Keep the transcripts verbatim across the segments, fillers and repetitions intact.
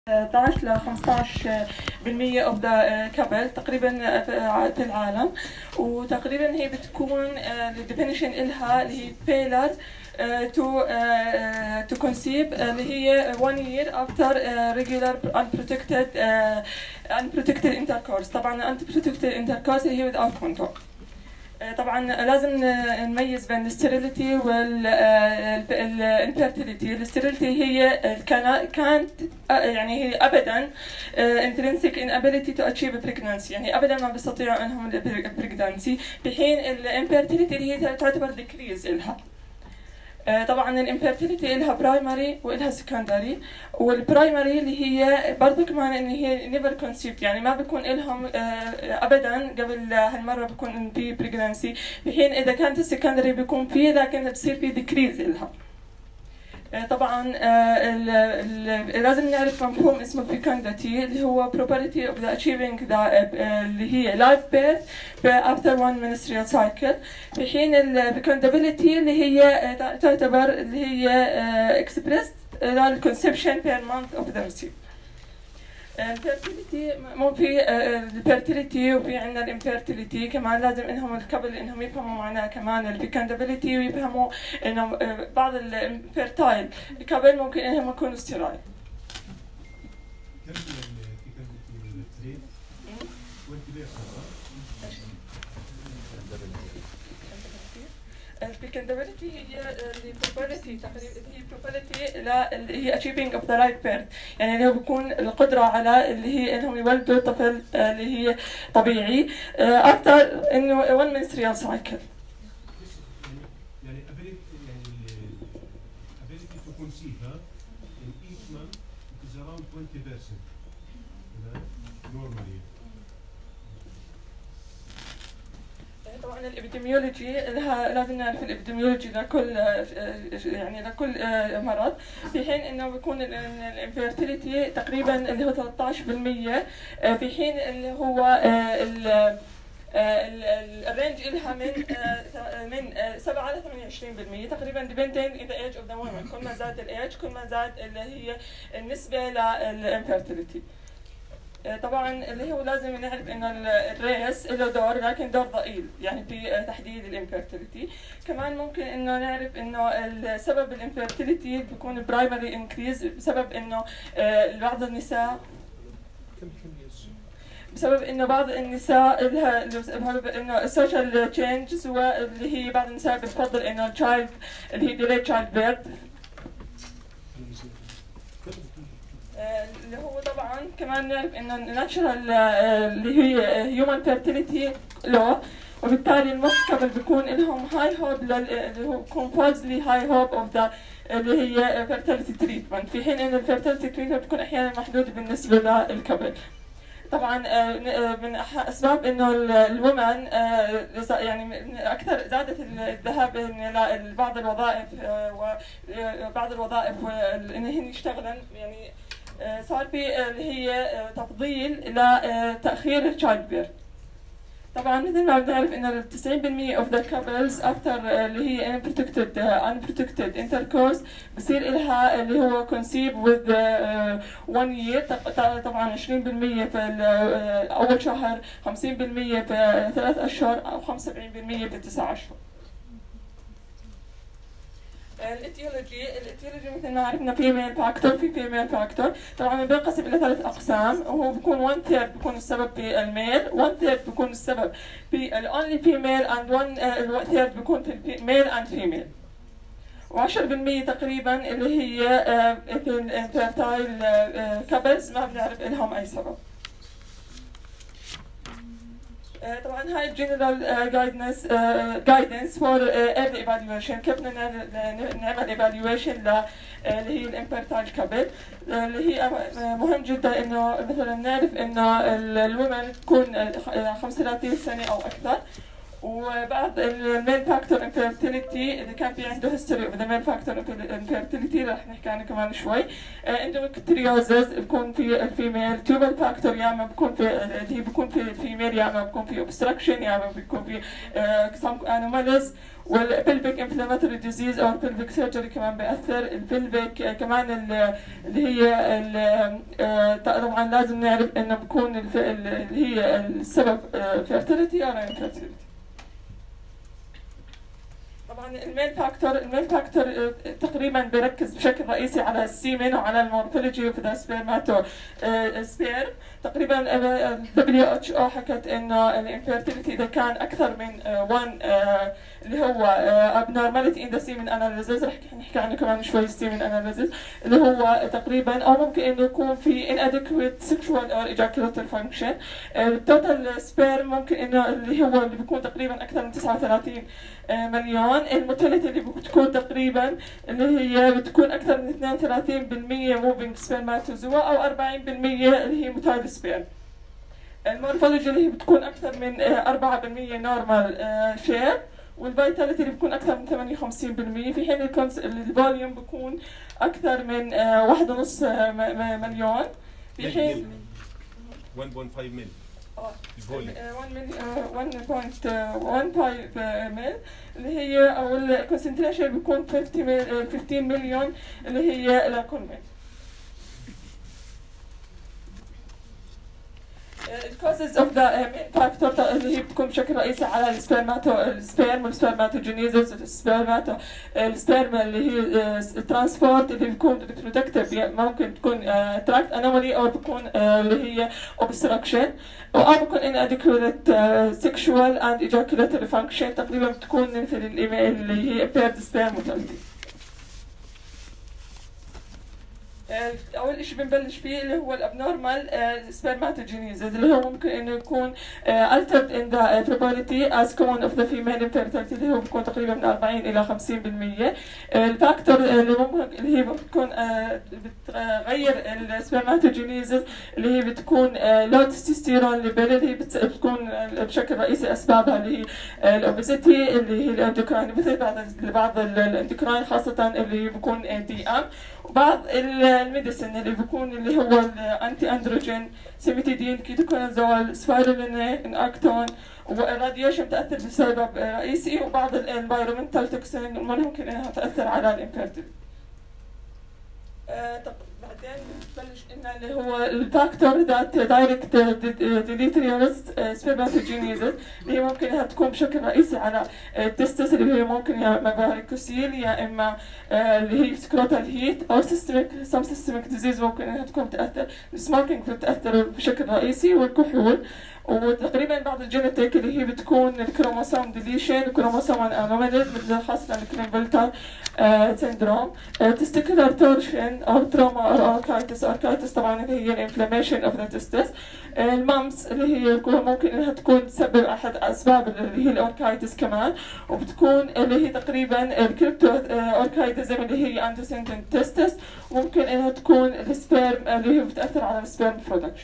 اثناشر ل خمسطعش بالمية of the couple تقريبا في العالم، وتقريبا هي بتكون الديفينيشن إلها اللي هي failure to to conceive اللي هي one year after regular unprotected unprotected intercourse. طبعا unprotected intercourse اللي هي without condom. طبعا لازم نميز بين الستيريليتي والانفيرتيليتي. الستيريليتي هي كانت يعني هي ابدا intrinsic inability to achieve pregnancy، يعني ابدا ما بيستطيعوا انهم البريجنانسي، بحين الانفيرتيليتي اللي هي تعتبر ديكريز لها. طبعا الانفيرتيليتي لها برايمري ولها سكندري، والبرايمري اللي هي برضه كمان ان هي نيفر كونسيبت، يعني ما بيكون لهم ابدا قبل هالمره بيكون في بريجنانسي، بحين اذا كانت السكندري بيكون في لكن بصير في ديكريز لها. طبعا ال ال لازم نعرف مفهوم اسمه fecundity اللي هو property of the achieving the اللي هي live birth after one menstrual cycle، في ال fecundability اللي هي تعتبر اللي هي expressed للconception per month of the receive. الفيرتيليتي مو في الفيرتيليتي وفي عندنا الانفيرتيليتي كمان، لازم انهم الكابل انهم يفهموا معناها كمان الفيكندابيليتي، ويفهموا انهم بعض الفيرتايل الكابل ممكن انهم يكونوا ستيرايل. الفيكندابيليتي هي البروبابيلتي تقريبا، هي probability اللي هي achieving of the right birth، يعني اللي هو بيكون القدرة على اللي هي انهم يولدوا طفل اللي هي طبيعي after انه one menstrual cycle. يعني ability يعني ability to conceive in each month is around twenty percent normally. طبعا الابيديميولوجي لها لازم نعرف الابيديميولوجي لكل يعني لكل مرض، في حين انه بيكون الانفيرتيليتي تقريبا اللي هو ثلاثطعش بالمية، في حين اللي هو الرينج لها من من سبعة ل ثمانية وعشرين بالمية تقريبا depending on the age of the woman. كل ما زاد الايج كل ما زاد اللي هي النسبه للانفيرتيليتي. طبعا اللي هو لازم نعرف انه الريس له دور لكن دور ضئيل يعني في تحديد الانفيرتيليتي. كمان ممكن انه نعرف انه السبب الانفيرتيليتي بيكون برايمري انكريز بسبب انه بعض النساء بسبب انه بعض النساء لها انه السوشيال تشينجز، واللي هي بعض النساء بتفضل انه التشايلد اللي هي ديلي تشايلد بيرث، اللي هو طبعا كمان نعرف انه الناتشرال اللي هي هيومن فيرتيليتي لو، وبالتالي الموست كابل بيكون لهم هاي هوب اللي هو كومبوزلي هاي هوب اوف ذا اللي هي فيرتيليتي تريتمنت، في حين انه الفيرتيليتي تريتمنت بتكون احيانا محدوده بالنسبه للكابل. طبعا من اسباب انه الومن يعني من اكثر زادت الذهاب لبعض الوظائف وبعض الوظائف انهن يشتغلن، يعني صار في اللي هي تفضيل لتاخير التشايلد بيرث. طبعا مثل ما بنعرف انه تسعين بالمية of the couples after اللي هي unprotected unprotected intercourse بصير لها اللي هو conceive with one year. طبعا عشرين بالمية في اول شهر، خمسين بالمية في ثلاث اشهر، او خمسة وسبعين بالمية في تسع اشهر. الاتيولوجي الاتيولوجي مثل ما عرفنا في ميل فاكتور في فيميل فاكتور. طبعا بينقسم الى ثلاث اقسام، وهو بيكون one third بيكون السبب في الميل، one third بيكون السبب في الاونلي فيميل، and one third بيكون في الميل and female، وعشرة بالمية تقريبا اللي هي في الانفيرتايل كابلز ما بنعرف لهم اي سبب. طبعا هاي الجنرال جايدنس جايدنس فور ايرلي ايفالويشن، كيف بدنا نعمل ايفالويشن اللي هي الانفيرتايل كابل، اللي هي مهم جدا انه مثلا نعرف انه الومن تكون خمسة وثلاثين سنه او اكثر، وبعض الميل فاكتور انفيرتيليتي اذا كان في عنده هيستوري اوف ذا ميل فاكتور انفيرتيليتي رح نحكي عنه كمان شوي. اندوميتريوزز بكون في الفيميل، توبال فاكتور يا اما بكون في اللي هي بكون في الفيميل يا اما بكون في اوبستراكشن يا اما بيكون في سم انوماليز. والبلفيك انفلاماتوري ديزيز او البلفيك سيرجري كمان بياثر. البلفيك كمان اللي هي طبعا لازم نعرف انه بكون اللي هي السبب فيرتيليتي او انفيرتيليتي. طبعا الميل فاكتور الميل فاكتور تقريبا بيركز بشكل رئيسي على السيمن وعلى المورفولوجي اوف ذا سبيرماتو سبيرم. تقريبا دبليو اتش او حكت انه الانفيرتيليتي اذا كان اكثر من واحد اللي هو abnormality in the semen analysis رح نحكي عنه كمان شوي semen analysis اللي هو تقريبا او ممكن انه يكون في inadequate sexual or ejaculatory function. التوتال سبيرم ممكن انه اللي هو اللي بيكون تقريبا اكثر من تسعة وثلاثين مليون. الموتيليتي اللي بتكون تقريبا اللي هي بتكون اكثر من اثنين وثلاثين بالمئة moving spermatozoa او أربعين بالمئة اللي هي motile sperm. المورفولوجي اللي هي بتكون اكثر من أربعة بالمئة نورمال شير. والفيتاليتي اللي بيكون اكثر من ثمانية وخمسين بالمئة في حين الفوليوم بيكون اكثر من واحد ونص مليون في حين واحد فاصلة خمسة مل الفوليوم واحد فاصلة واحد مل اللي هي او الكونسنتريشن بيكون خمسطعش مليون اللي هي الكونفنت. الكوزز اوف ذا فاكتور اللي هي بتكون بشكل رئيسي على السبرماتو السبيرم والسبرماتوجينيزيس السبرماتو السبيرم اللي هي ترانسبورت اللي بيكون ريبرودكتيف ممكن تكون تراكت انومالي او بتكون اللي هي اوبستراكشن او بتكون inadequate sexual and ejaculatory function تقريبا بتكون مثل الايميل اللي هي impaired sperm motility. اول شيء بنبلش فيه اللي هو الابنورمال سبرماتوجينيزيس اللي هو ممكن انه يكون altered in the probability as common of the female infertility اللي هو بيكون تقريبا من أربعين الى خمسين بالمئة. الفاكتور اللي ممكن اللي هي بتكون بتغير السبرماتوجينيزيس اللي هي بتكون لو تستوستيرون ليفل اللي هي بتكون بشكل رئيسي اسبابها اللي هي الاوبيزيتي اللي هي الاندوكراين مثل بعض بعض الاندوكراين خاصه اللي بيكون دي ام. وبعض الميديسن اللي بيكون اللي هو الانتي اندروجين سيميتيدين كيتوكونازول سبايرولين اكتون والراديوشن تاثر بسبب رئيسي. وبعض الانفايرمنتال توكسين ممكن انها تاثر على الانفيرتيليتي. طب بعدين بنبلش قلنا اللي هو الفاكتور ذات دايركت ديليتريوس سبرماتوجينيزيس اللي هي ممكن انها تكون بشكل رئيسي على التستس اللي هي ممكن يا اما فاريكوسيل يا اما اللي هي سكروتال هيت او سيستميك سم سيستميك ديزيز ممكن انها تكون تاثر. السموكينج بتاثر بشكل رئيسي والكحول. وتقريبا بعض الجينيتيك اللي هي بتكون الكروموسوم ديليشن الكروموسوم انوماليز مثل خاصه الكلينفلتر سيندروم. تستيكولار تورشن او تروما او اوركايتس اوركايتس طبعا اللي هي الانفلاميشن اوف ذا تستس. المامس اللي هي ممكن انها تكون تسبب احد اسباب اللي هي الاوركايتس كمان. وبتكون اللي هي تقريبا الكريبتو اوركايتزم اللي هي اندوسنتنت تستس. ممكن انها تكون السبيرم اللي هي بتاثر على السبيرم برودكشن.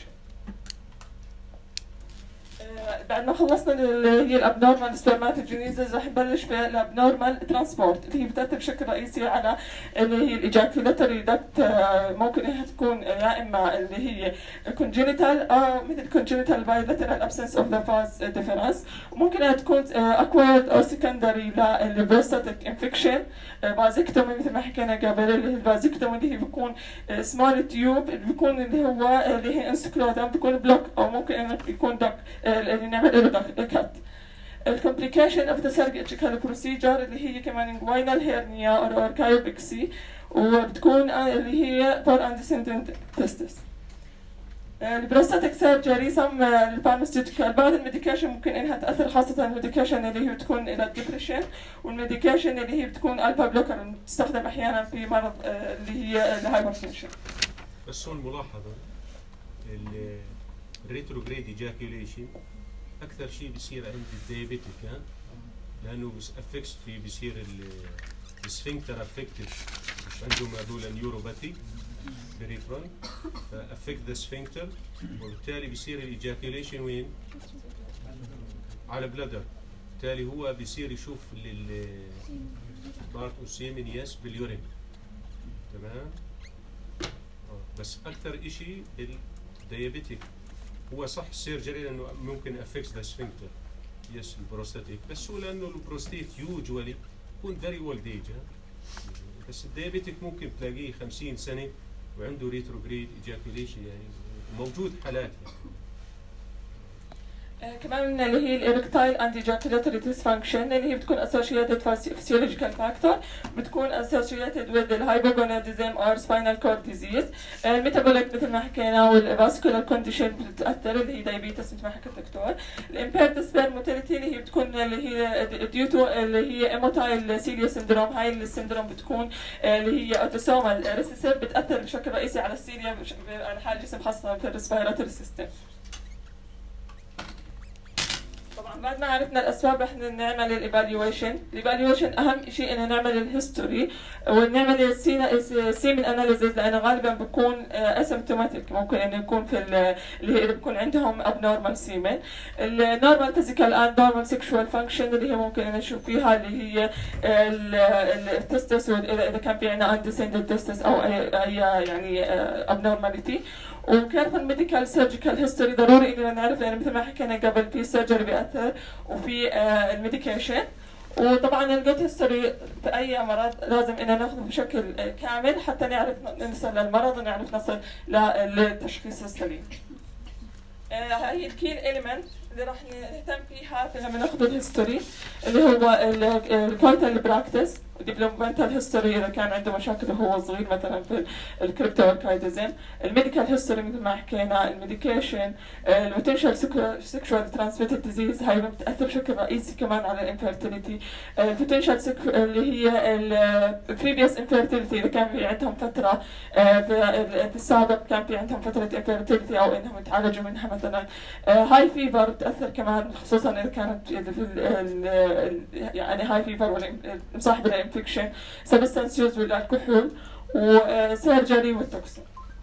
بعد ما خلصنا اللي هي الابنورمال سبرماتوجينيزيس رح نبلش بالابنورمال ترانسبورت اللي هي بتاثر بشكل رئيسي على اللي هي الايجاكيولاتوري داكت. ممكن انها تكون يا اما اللي هي كونجينيتال او مثل كونجينيتال بايلاترال ابسنس اوف ذا فاز ديفرنس. وممكن انها تكون اكوارد او سكندري للبروستاتيك انفكشن بازكتومي مثل ما حكينا قبل اللي هي البازكتومي اللي هي بيكون سمول تيوب اللي بيكون اللي هو اللي هي انسكلوتم بيكون بلوك او ممكن انه يكون دك اللي نعمل له كات. الكومبليكيشن اوف ذا سيرجيكال بروسيجر اللي هي كمان انجوينال هيرنيا او اوركايوبكسي وبتكون اللي هي فور اندسندنت تستس. البروستاتيك سيرجري سم الفارماسيوتيكال بعض الميديكيشن ممكن انها تاثر خاصه الميديكيشن اللي هي بتكون الى الدبريشن والميديكيشن اللي هي بتكون الفا بلوكر بتستخدم احيانا في مرض اللي هي الهايبرتنشن. بس هون ملاحظه الريتروجريد ايجاكيوليشن اكثر شيء بيصير عند الديابيتيك لانه بس افكس في بيصير السفنكتر افكتد مش عندهم هذول نيوروباثي بريفرال فافكت ذا سفنكتر وبالتالي بيصير الايجاكيوليشن وين؟ على بلادر بالتالي هو بيصير يشوف البارت اوف سيمن يس باليورين. تمام. بس اكثر شيء الديابيتيك هو صح السيرجري لانه ممكن افكس ذا سفنكتر يس البروستاتيك، بس هو لانه البروستيت يوجوالي يكون فيري اولد ايج. بس الديابيتيك ممكن تلاقيه خمسين سنه وعنده ريتروجريد ايجاكوليشن، يعني موجود حالات يعني. آه كمان اللي هي الإركتايل أند إيجاكولاتوري ديسفانكشن اللي هي بتكون associated physiological factor، بتكون associated with the hypogonadism or spinal cord disease. الميتابوليك مثل ما حكينا والفاسكولار كونديشن بتأثر اللي هي دايبيتس مثل ما حكى الدكتور. الإمبيرد سبيرم موتيليتي اللي هي بتكون اللي هي due to اللي هي إيموتايل سيليو سندروم. هاي السندروم بتكون اللي هي أوتوسومال ريسيسيف، بتأثر بشكل رئيسي على السيليا على حال الجسم خاصة في الريسبيراتوري سيستم. طبعا بعد ما عرفنا الاسباب رح نعمل الايفالويشن. الايفالويشن اهم شيء انه نعمل الهيستوري ونعمل السيمن اناليسيس لانه غالبا بكون اسيمتوماتيك، ممكن انه يكون في اللي هي بكون عندهم ابنورمال سيمن. النورمال فيزيكال اند نورمال سيكشوال فانكشن اللي هي ممكن ان نشوف فيها اللي هي التستس، اذا كان في عندنا اندسندد تستس او اي يعني ابنورماليتي. وكارثة الميديكال سيرجيكال هيستوري ضروري اننا نعرف، لان مثل ما حكينا قبل في سيرجري بيأثر وفي آه الميديكيشن. وطبعا الجوت هيستوري في اي مرض لازم اننا ناخذه بشكل آه كامل حتى نعرف نوصل للمرض ونعرف نصل للتشخيص السليم. آه هي الكي اليمنت اللي راح نهتم فيها لما ناخذ الهيستوري اللي هو الكويتال براكتس، ديفلوبمنتال هيستوري اذا كان عنده مشاكل وهو صغير مثلا في الكريبتو اركايدزم، الميديكال هيستوري مثل ما حكينا، الميديكيشن، البوتنشال سيكشوال ترانسميتد ديزيز هاي بتاثر بشكل رئيسي كمان على الانفيرتيليتي، البوتنشال اللي هي البريفيوس انفيرتيليتي اذا كان في عندهم فتره في السابق كان في عندهم فتره انفيرتيليتي او انهم يتعالجوا منها مثلا، هاي فيفر بتاثر كمان خصوصا اذا كانت في يعني هاي فيفر مصاحبه انفكشن، سبستانس يوز والكحول وسيرجري والتوكسين.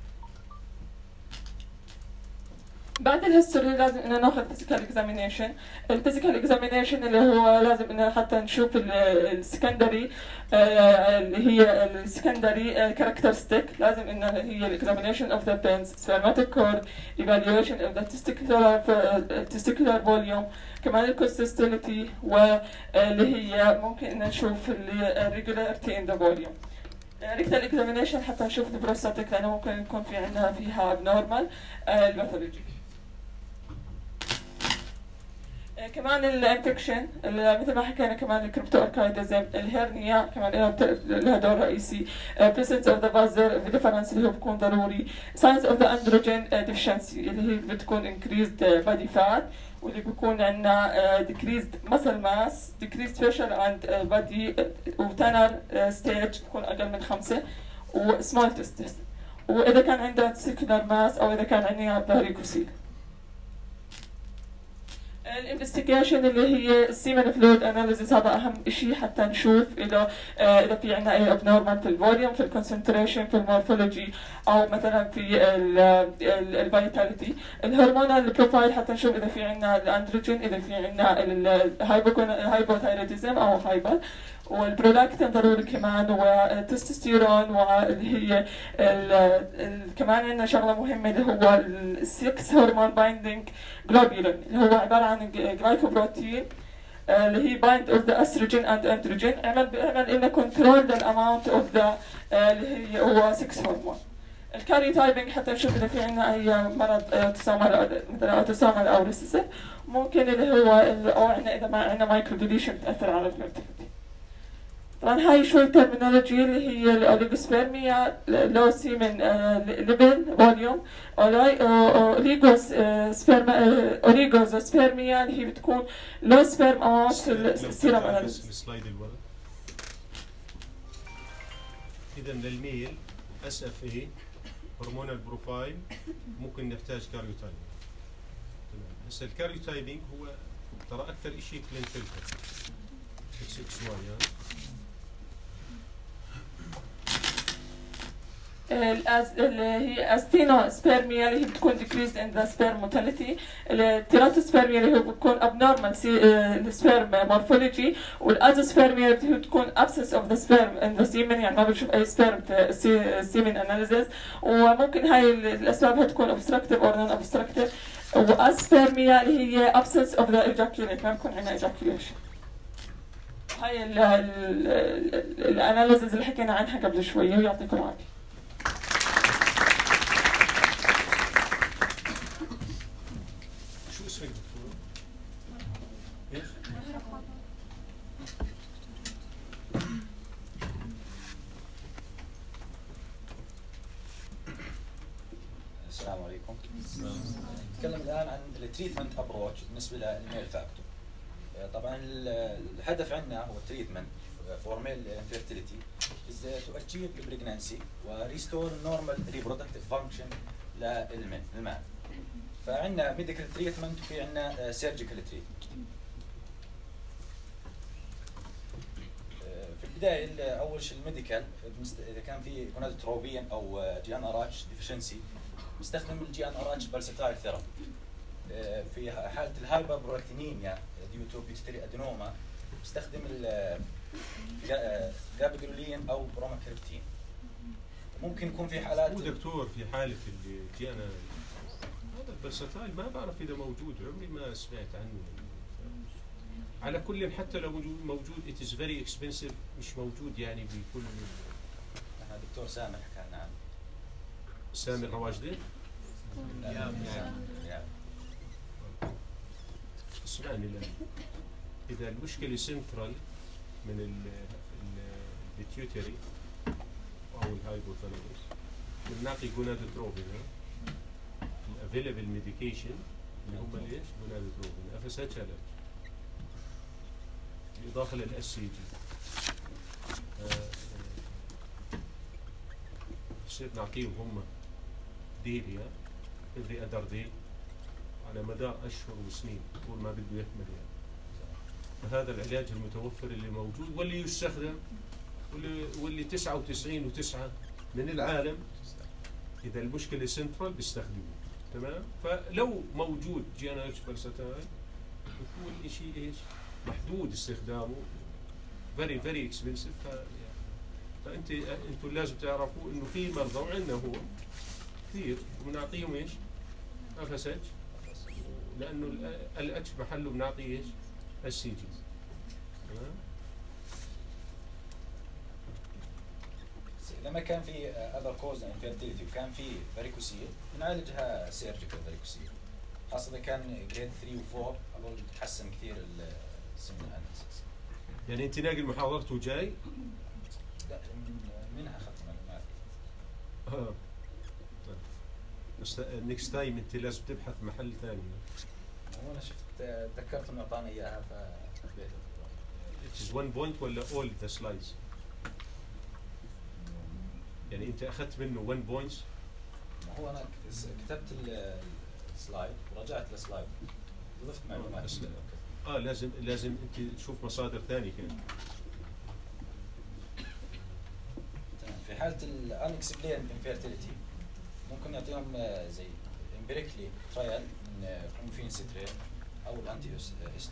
بعد الهيستوري لازم ان ناخذ فيزيكال اكزامينيشن. الفيزيكال اكزامينيشن اللي هو لازم ان حتى نشوف السكندري اللي هي السكندري كاركترستيك، لازم ان هي الاكزامينيشن اوف ذا بينز، سبرماتيك كورد، ايفالويشن اوف ذا تستيكولار تستيكولار فوليوم، كمان الكونسستنتي واللي هي ممكن ان نشوف الريجولاريتي ان ذا فوليوم. ريكتال اكزامينيشن حتى نشوف البروستاتيك لانه ممكن يكون في عندنا فيها ابنورمال الباثولوجي. كمان الانفكشن مثل ما حكينا، كمان الكريبتو اركايدزم، الهرنيا كمان لها دور رئيسي، presence of the buzzer difference اللي هو بيكون ضروري، signs of the androgen deficiency اللي هي بتكون increased body fat واللي بيكون عندنا decreased muscle mass، decreased facial and body وتنر stage بيكون اقل من خمسة، وسمول testis، واذا كان عندنا testicular mass او اذا كان عندنا varicocele. الانفستيجيشن اللي هي السيمن فلويد اناليسيس هذا اهم شيء حتى نشوف اذا اذا في عندنا اي ابنورمال في الفوليوم، في الكونسنتريشن، في المورفولوجي او مثلا في الفيتاليتي. الهرمونال بروفايل حتى نشوف اذا في عندنا الاندروجين، اذا في عندنا الهايبوثايروديزم او هايبر، والبرولاكتين ضروري كمان، والتستوستيرون، واللي هي كمان عندنا شغله مهمه اللي هو السكس هرمون بايندينج جلوبولين اللي هو عباره عن جلايكوبروتين اللي هي بايند اوف ذا استروجين اند اندروجين، عمل بيعمل لنا كنترول للاماونت اوف ذا اللي هي هو سكس هرمون. الكاري تايبنج حتى نشوف اذا في عندنا اي مرض اوتوسومال مثلا اوتوسومال او ريسيسيف، ممكن اللي هو او عندنا اذا ما عندنا مايكرو ديليشن بتاثر على الفيرتيليتي. طبعا هاي شوي ترمينولوجي اللي هي الاوليغوسبيرميا، لو سيمن ليفل فوليوم، اوليغوسبيرما اوليغوسبيرميا اللي هي بتكون لو سبيرم اماونت في السيرم اناليسيس. السلايد اللي ورا. اذا للميل اس اف اي هرمونال بروفايل ممكن نحتاج كاريوتايبنج. تمام. هسه الكاريوتايبنج هو ترى اكثر شيء كلينفلتر اكس اكس واي يعني. اللي هي استينوسبيرميا اللي هي بتكون decreased in the sperm motility، التيراتوسبيرميا اللي هو بتكون abnormal sperm morphology، والازوسبيرميا اللي هي بتكون absence of the sperm in the semen، يعني ما بنشوف اي sperm semen analysis. وممكن هاي الاسباب هتكون obstructive or non obstructive. واسبيرميا اللي هي absence of the ejaculate، ما بكون عندنا ejaculation. هاي الاناليسز اللي حكينا عنها قبل شويه، ويعطيكم العافيه. شو اسمك دكتور؟ ايش؟ السلام عليكم. نتكلم الان عن التريتمنت ابروتش بالنسبه للميل فاكتور. طبعا الهدف عندنا هو التريتمنت فور ميل انفيرتيليتي is to achieve pregnancy و restore normal reproductive function للمن المال. فعندنا ميديكال تريتمنت وفي عندنا سيرجيكال تريتمنت. في البدايه اول شيء الميديكال، اذا كان في جونادوتروبين او جي ان ار اتش ديفشنسي نستخدم الجي ان ار اتش فيرساتايل ثيرابي. في حاله الهايبر برولاكتينيميا ديو تو بيتوتري ادينوما نستخدم الجابجرولين او بروماكريبتين. ممكن يكون في حالات هو دكتور في حاله اللي جينا هذا الفيرساتايل ما بعرف اذا موجود، عمري ما سمعت عنه. على كل حتى لو موجود it is very expensive، مش موجود يعني بكل. انا دكتور سامر حكى لنا عنه. سامر رواجدي؟ نعم نعم. اسمعني الآن، إذا المشكلة سنترال من البيتيوتري أو الهايبوثالاموس بنعطي جونادوتروبين، الافيلبل ميديكيشن اللي هم ليش؟ جونادوتروبين اف اس اتش ال بالإضافة للاس سي جي. بصير نعطيهم هم ديليا every other day على مدار أشهر وسنين طول ما بده يكمل يعني. فهذا العلاج المتوفر اللي موجود واللي يستخدم واللي, واللي تسعة وتسعين وتسعة من العالم إذا المشكلة سنترال بيستخدموه. تمام؟ فلو موجود جي ان اتش فيرساتايل بيكون شيء ايش؟ محدود استخدامه very very expensive. ف فانت انتم لازم تعرفوا انه في مرضى وعندنا هو كثير وبنعطيهم ايش؟ اف اس اتش، لانه الاتش محله بنعطيه ايش؟ السي جي. تمام؟ لما كان في اذر كوز انفيرتيليتي وكان في فاريكوسيل بنعالجها سيرجيكال فاريكوسيل، خاصة إذا كان جريد ثلاثة وأربعة أظن تحسن كثير السمنة الأنسس. يعني أنت ناقل محاضرته جاي؟ لا منها أخذت معلومات. اه بس نيكست تايم أنت لازم تبحث محل ثاني. هو أنا شفت تذكرت إنه أعطاني إياها فحبيت. It is one point ولا all the slides؟ يعني أنت أخذت منه one points؟ هو أنا كتبت السلايد ورجعت السلايد ضفت معلومات. اه لازم لازم انت تشوف مصادر ثانيه كمان. تمام. في حاله الانكسبلين انفيرتيليتي ممكن نعطيهم زي امبيريكلي ترايل من كلومفين سترين او الانتي هيستوجين.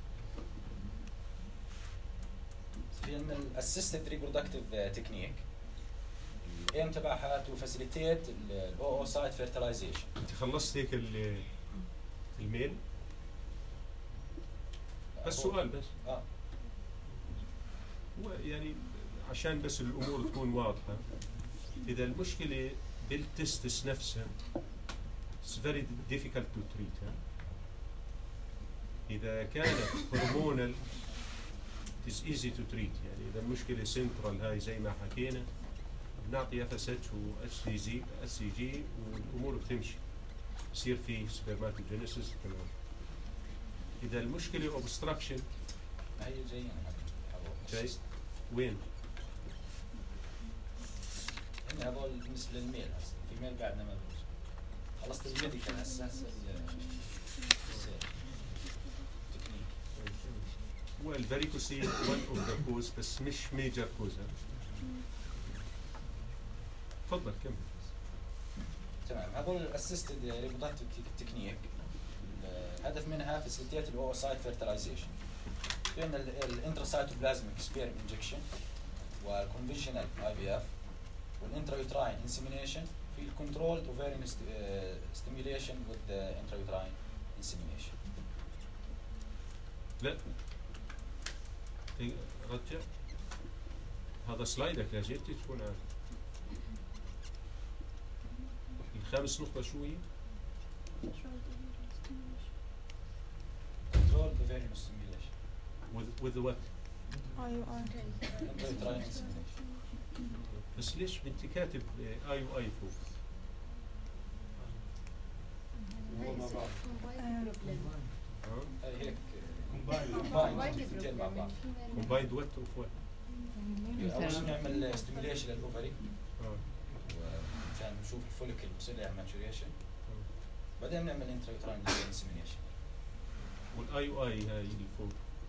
في عندنا الاسيستد ريبرودكتيف تكنيك، الايم تبعها تو فاسيليتيت الاو او سايت فيرتلايزيشن. انت خلصت هيك الميل؟ بس سؤال بس اه هو يعني عشان بس الامور تكون واضحه، اذا المشكله بالتستس نفسها it's very difficult to treat. ها؟ اذا كانت هرمونال it is easy to treat. يعني اذا المشكله سنترال هاي زي ما حكينا بنعطي اف اس اتش و اس سي جي اس سي جي والامور بتمشي، يصير في سبرماتوجينيسيس. تمام. إذا المشكلة اوبستراكشن هي جايين جاي وين؟ هن هذول بالنسبة للميل هسه، في ميل بعدنا ما بدوش. خلصت الميديكال هسه هسه التكنيك. هو الفاريكوسيل one of the cause بس مش ميجر كوز. تفضل. تفضل كمل. تمام. هذول الاسيستد ريبروتكتيف تكنيك الهدف منها فاسيليتيت الاوسايت فيرتلايزيشن بين الانتراسايتوبلازميك سبيرم انجكشن والكونفنشنال اي بي اف والانترايوتراين انسيمينيشن في الكنترولد اوفيريان ستيميوليشن وذ انترايوتراين انسيمينيشن. لا رجع هذا سلايدك لا جيت تكون عارف. الخامس نقطة شو هي؟ كنترول اوفيريان ستيميوليشن with with what؟ اي يو اي انترايوتراين انسيمينيشن. بس ليش انت كاتب اي و اي فوق؟ هو مع بعض. هي هيك كومباين اثنتين مع بعض. كومبايند وات اوف وات؟ اول شيء نعمل ستيميوليشن للاوفري اه عشان نشوف الفوليكل بصير لها ماتوريشن، بعدين نعمل انترايوتراين انسيمينيشن. والاي و اي هاي اللي فوق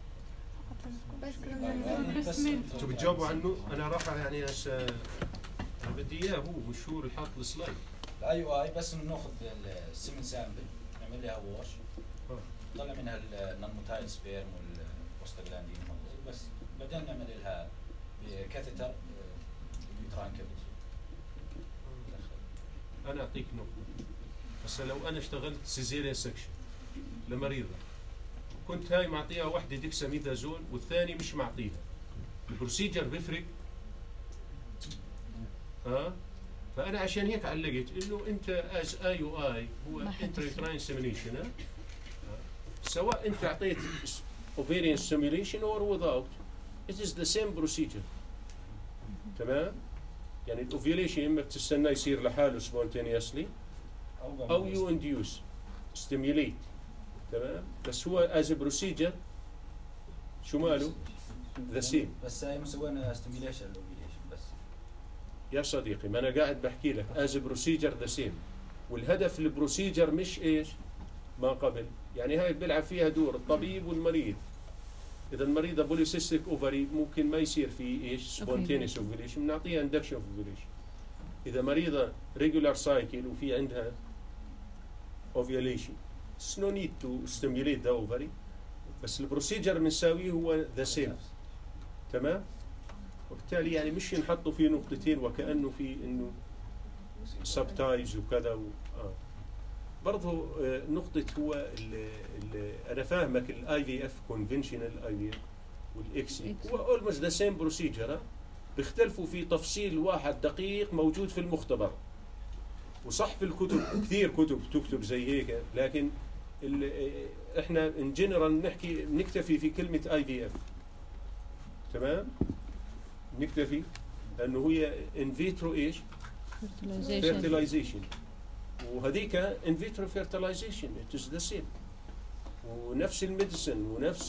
بس انتوا بتجاوبوا عنه؟ انا راح يعني هسه انا بدي اياه هو مش هو اللي حاط السلايد. الاي او اي بس ناخذ السيمن سامبل نعمل لها ووش اه نطلع منها النون موتايل سبيرم والبوستاجلاندين بس، بعدين نعمل لها بكاثيتر يوتراين كابيتي. انا اعطيك نقطة. هسه لو انا اشتغلت سيزيريان سكشن لمريضة كنت هاي معطيها واحدة ديكساميثازول والثاني مش معطيها، البروسيجر بيفرق؟ اه فانا عشان هيك علقت انه انت از اي او اي هو انترايوتراين سيمينيشن. اه سواء انت اعطيت ovarian stimulation or without it is the same procedure. تمام؟ يعني الاوفيوليشن اما بتستنى يصير لحاله spontaneously او يو انديوس ستيميوليت. تمام؟ بس هو از بروسيجر شو ماله؟ ذا سيم. بس هاي مسوينا ستيميوليشن للاوفيوليشن بس. يا صديقي ما انا قاعد بحكي لك از بروسيجر ذا سيم، والهدف البروسيجر مش ايش؟ ما قبل، يعني هاي بيلعب فيها دور الطبيب والمريض. اذا المريضه بوليسيستيك اوفري ممكن ما يصير في ايش؟ سبونتينيوس اوفيوليشن بنعطيها اندكشن اوفيوليشن. اذا مريضه ريجولار سايكل وفي عندها اوفيوليشن It's no need to stimulate the ovary، بس البروسيجر بنساويه هو ذا سيم. تمام؟ وبالتالي يعني مش ينحطوا فيه نقطتين وكأنه في انه سب تايبز وكذا و... آه. برضه آه نقطة هو ال ال أنا فاهمك الاي في اف كونفنشنال اي في اف والاكسي هو اولموست ذا سيم بروسيجر، بيختلفوا في تفصيل واحد دقيق موجود في المختبر. وصح في الكتب كثير كتب تكتب زي هيك، لكن احنا ان جنرال نحكي نكتفي في كلمة اي في اف. تمام؟ نكتفي لانه هي ان فيترو ايش؟ فيرتلايزيشن، وهذيك ان فيترو فيرتلايزيشن ات از ذا سيم، ونفس الميديسن ونفس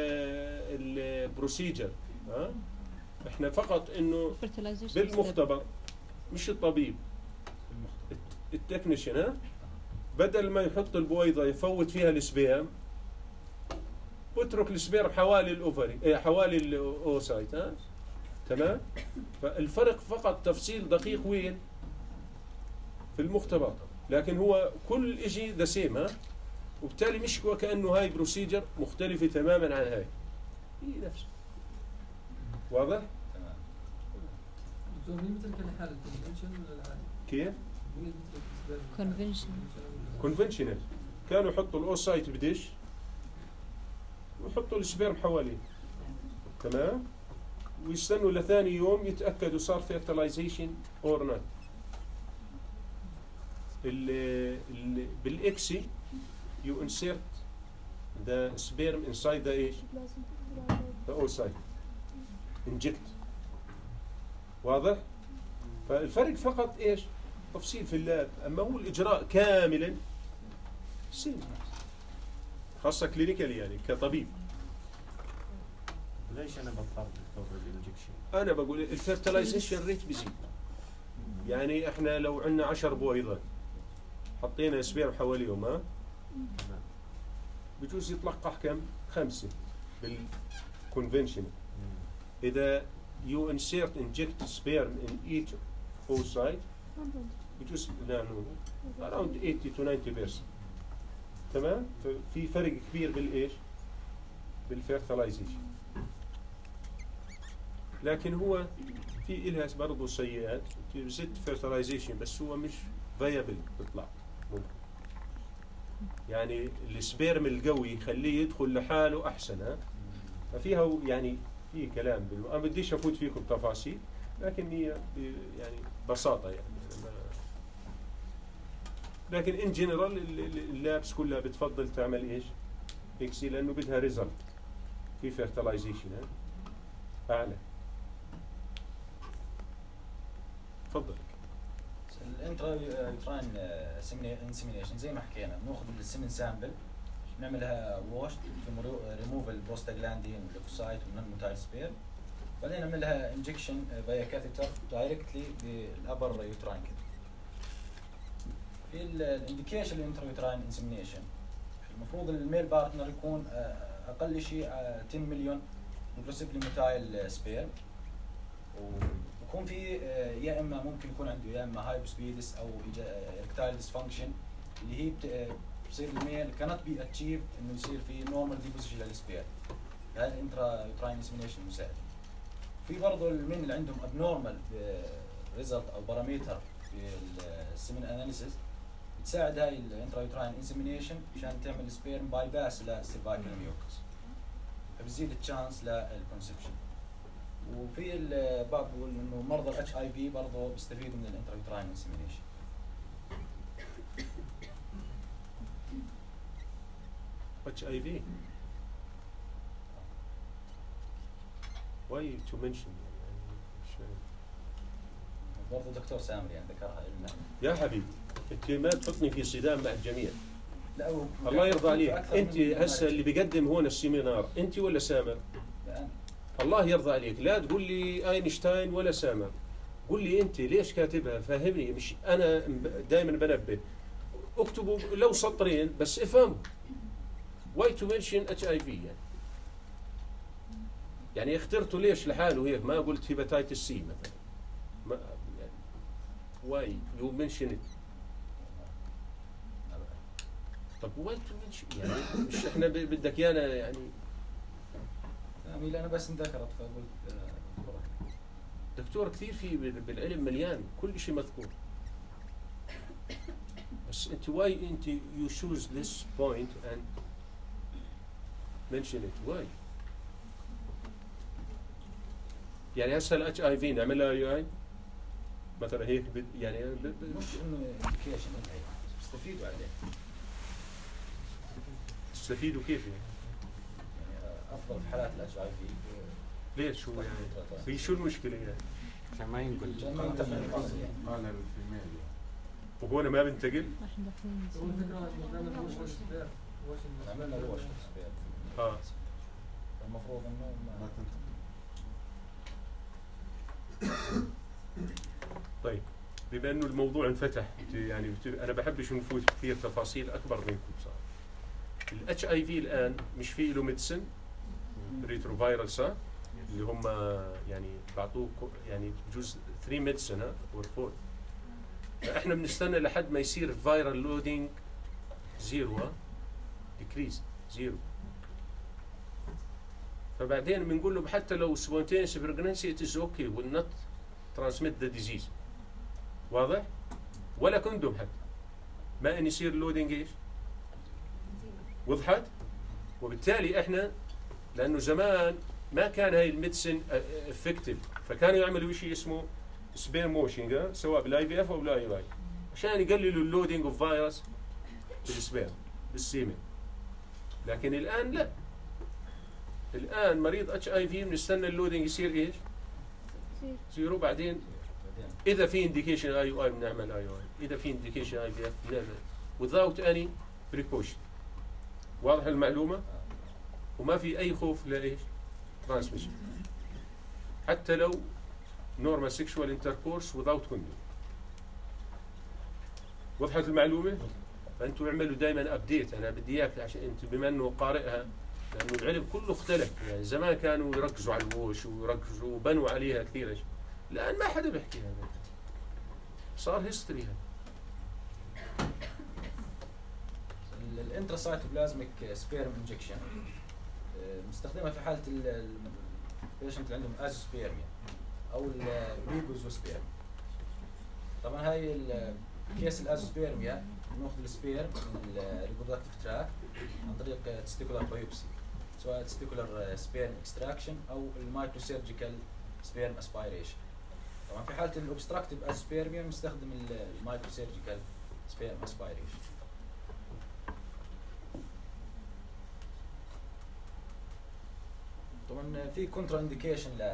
البروسيجر. ها احنا فقط انه بالمختبر مش الطبيب التكنيشن، ها بدل ما يحط البويضه يفوت فيها السبيرم واترك السبيرم حوالي الاوفري ايه حوالي الاوسايت. ها تمام؟ فالفرق فقط تفصيل دقيق وين؟ في المختبر، لكن هو كل شيء ذا سيم. ها وبالتالي مش وكأنه هاي بروسيجر مختلفة تماما عن هاي، هي نفس. واضح؟ تمام. دكتور مين مثل كل حالة الكونفنشن ولا العادي؟ كيف؟ كونفنشن كونفنشنال كانوا يحطوا الاوسايت بدش ويحطوا السبيرم حواليه. تمام؟ ويستنوا لثاني يوم يتأكدوا صار فيرتلايزيشن اور نوت. بالاكسي you insert the sperm inside the ايش؟ the oocyte. inject. واضح؟ فالفرق فقط ايش؟ تفصيل في اللاب، اما هو الاجراء كاملا سيم، خاصة كلينيكالي يعني كطبيب. ليش انا بضطر دكتور الانجكشن؟ انا بقول الفيرتلايزيشن ريت بيزيد. يعني احنا لو عندنا عشر بويضات حطينا سبيرم حواليهم، ها بجوز يتلقح كم؟ خمسة بالكونفنشن. إذا you insert inject sperm in each oocyte بجزء لانه around eighty to ninety percent. تمام؟ في فرق كبير بالايش؟ بالفيرتلايزيشن. لكن هو في إلها برضه سيئات، بزيد فيرتلايزيشن بس هو مش فيابل بيطلع ممكن. يعني السبيرم القوي يخليه يدخل لحاله أحسن. ها؟ ففيها يعني في كلام بالو... أنا بديش أفوت فيكم تفاصيل، لكن هي يعني ببساطة يعني. لكن إن جنرال اللابس كلها بتفضل تعمل إيش؟ إكسي لأنه بدها ريزلت في فيرتلايزيشن أعلى. تفضل. الانترا يوتراين انسيمينيشن زي ما حكينا، بناخذ السمن سامبل نعملها ووش في ريموفال بروستاجلاندين والليفوسايت والنون سبير، بعدين نعملها انجكشن فيا كاثيتر دايركتلي بالابر يوتراين كده. في الانديكيشن للانترا يوتراين انسيمينيشن المفروض الميل بارتنر يكون اقل شيء عشرة مليون بروجريسيفلي موتايل سبير، ويكون في يا اما ممكن يكون عنده يا اما هايبوسبيدس او اركتايل ديسفانكشن اللي هي بتصير الميل كانت بي اتشيف انه يصير في نورمال ديبوزيشن للسبير. هذا الانترا يوتراين انسيمينيشن مساعد. في برضه المين اللي عندهم ابنورمال ريزلت او بارامتر في السيمن اناليسيس بتساعد هاي الانترا يوتراين انسيمينيشن عشان تعمل سبيرم باي باس للسيرفايكال ميوكس، فبزيد التشانس للكونسبشن. وفي البعض بيقول انه مرضى الاتش اي في برضه بيستفيدوا من الانترا يوتراين انسيمينيشن. اتش اي في واي تو منشن برضه دكتور سامر يعني ذكرها لنا. يا حبيبي انت ما تحطني في صدام مع الجميع. لا هو الله يرضى عليك، انت هسه اللي بيقدم هون السيمينار انت ولا سامر؟ لا. الله يرضى عليك، لا تقول لي اينشتاين ولا سامر، قول لي انت ليش كاتبها، فهمني. مش انا دائما بنبه، اكتبوا لو سطرين بس افهموا. واي تو منشن اتش اي في يعني يعني اخترته ليش لحاله هيك، ما قلت هيباتيتس سي مثلا، ما يعني واي يو منشن ات. طب واي تو منشن يعني مش احنا بدك ايانا يعني. لا انا بس انذكرت فقلت دكتور كثير في بالعلم مليان كل شيء مذكور، بس انت واي انت يو شوز ذس بوينت اند منشن ات واي. يعني هسه الاتش اي في نعملها يو اي مثلا هيك يعني ب... ب... مش انه انديكيشن بيستفيدوا عليه. تستفيدوا كيف يعني؟ يعني افضل في حالات الاتش اي في. ليش شو يعني؟ هي شو المشكله يعني؟ عشان ما ينقل عشان ما ينتقل الفاصل يعني. على الفيميل يعني. وهون ما بنتقل؟ هو الفكرة انه نعمل وش السبير وش عملنا وش السبير. اه المفروض انه ما ما تنتقل. طيب بما انه الموضوع انفتح يعني انا بحبش نفوت كثير تفاصيل اكبر منكم صار. الاتش اي في الان مش في له ميديسن ريترو فايرال صح؟ اللي هم يعني بعطوه يعني بجوز ثلاثة ميديسن ها اور فور. فاحنا بنستنى لحد ما يصير فايرال لودينج زيرو ها ديكريز زيرو. فبعدين بنقول له حتى لو سبونتينيوس بريجنسي ات از اوكي ويل نوت ترانسميت ذا ديزيز. واضح؟ ولا كوندوم حتى ما ان يصير لودينج ايش؟ وضحت؟ وبالتالي احنا لانه زمان ما كان هاي الميدسن افكتيف فكانوا يعملوا شيء اسمه سبير موشنج سواء بالاي في اف او بالاي واي عشان يقللوا اللودينج اوف فيروس بالسبير بالسيمن. لكن الان لا، الان مريض اتش اي في بنستنى اللودينج يصير ايش؟ زيرو. بعدين اذا في انديكيشن اي او اي بنعمل اي او اي، اذا في انديكيشن اي في اف بنعمل without any precaution. واضح المعلومه؟ وما في اي خوف لايش؟ ترانسميشن حتى لو normal sexual intercourse without condom. وضحت المعلومه؟ فانتم اعملوا دائما ابديت. انا بدي اياك عشان انت بما انه قارئها، لانه العلم كله اختلف. يعني زمان كانوا يركزوا على الوش ويركزوا وبنوا عليها كثير، الان ما حدا بيحكي هذا. صار هيستوري. الانتراسايتوبلازميك سبيرم انجكشن مستخدمه في حاله البيشنت اللي عندهم ازوسبيرميا او الليجوزوسبيرم. طبعا هاي كيس الازوسبيرميا بناخذ السبيرم من الريبرودكتيف تراك عن طريق تستيكولار بايوبسي، سواء تستيكولار سبيرم اكستراكشن او المايكرو سيرجيكال سبيرم اسبيريشن. طبعا في حاله الاوبستراكتيف ازوسبيرميا بنستخدم المايكرو سيرجيكال سبيرم اسبيريشن. طبعا في كونترا انديكيشن ل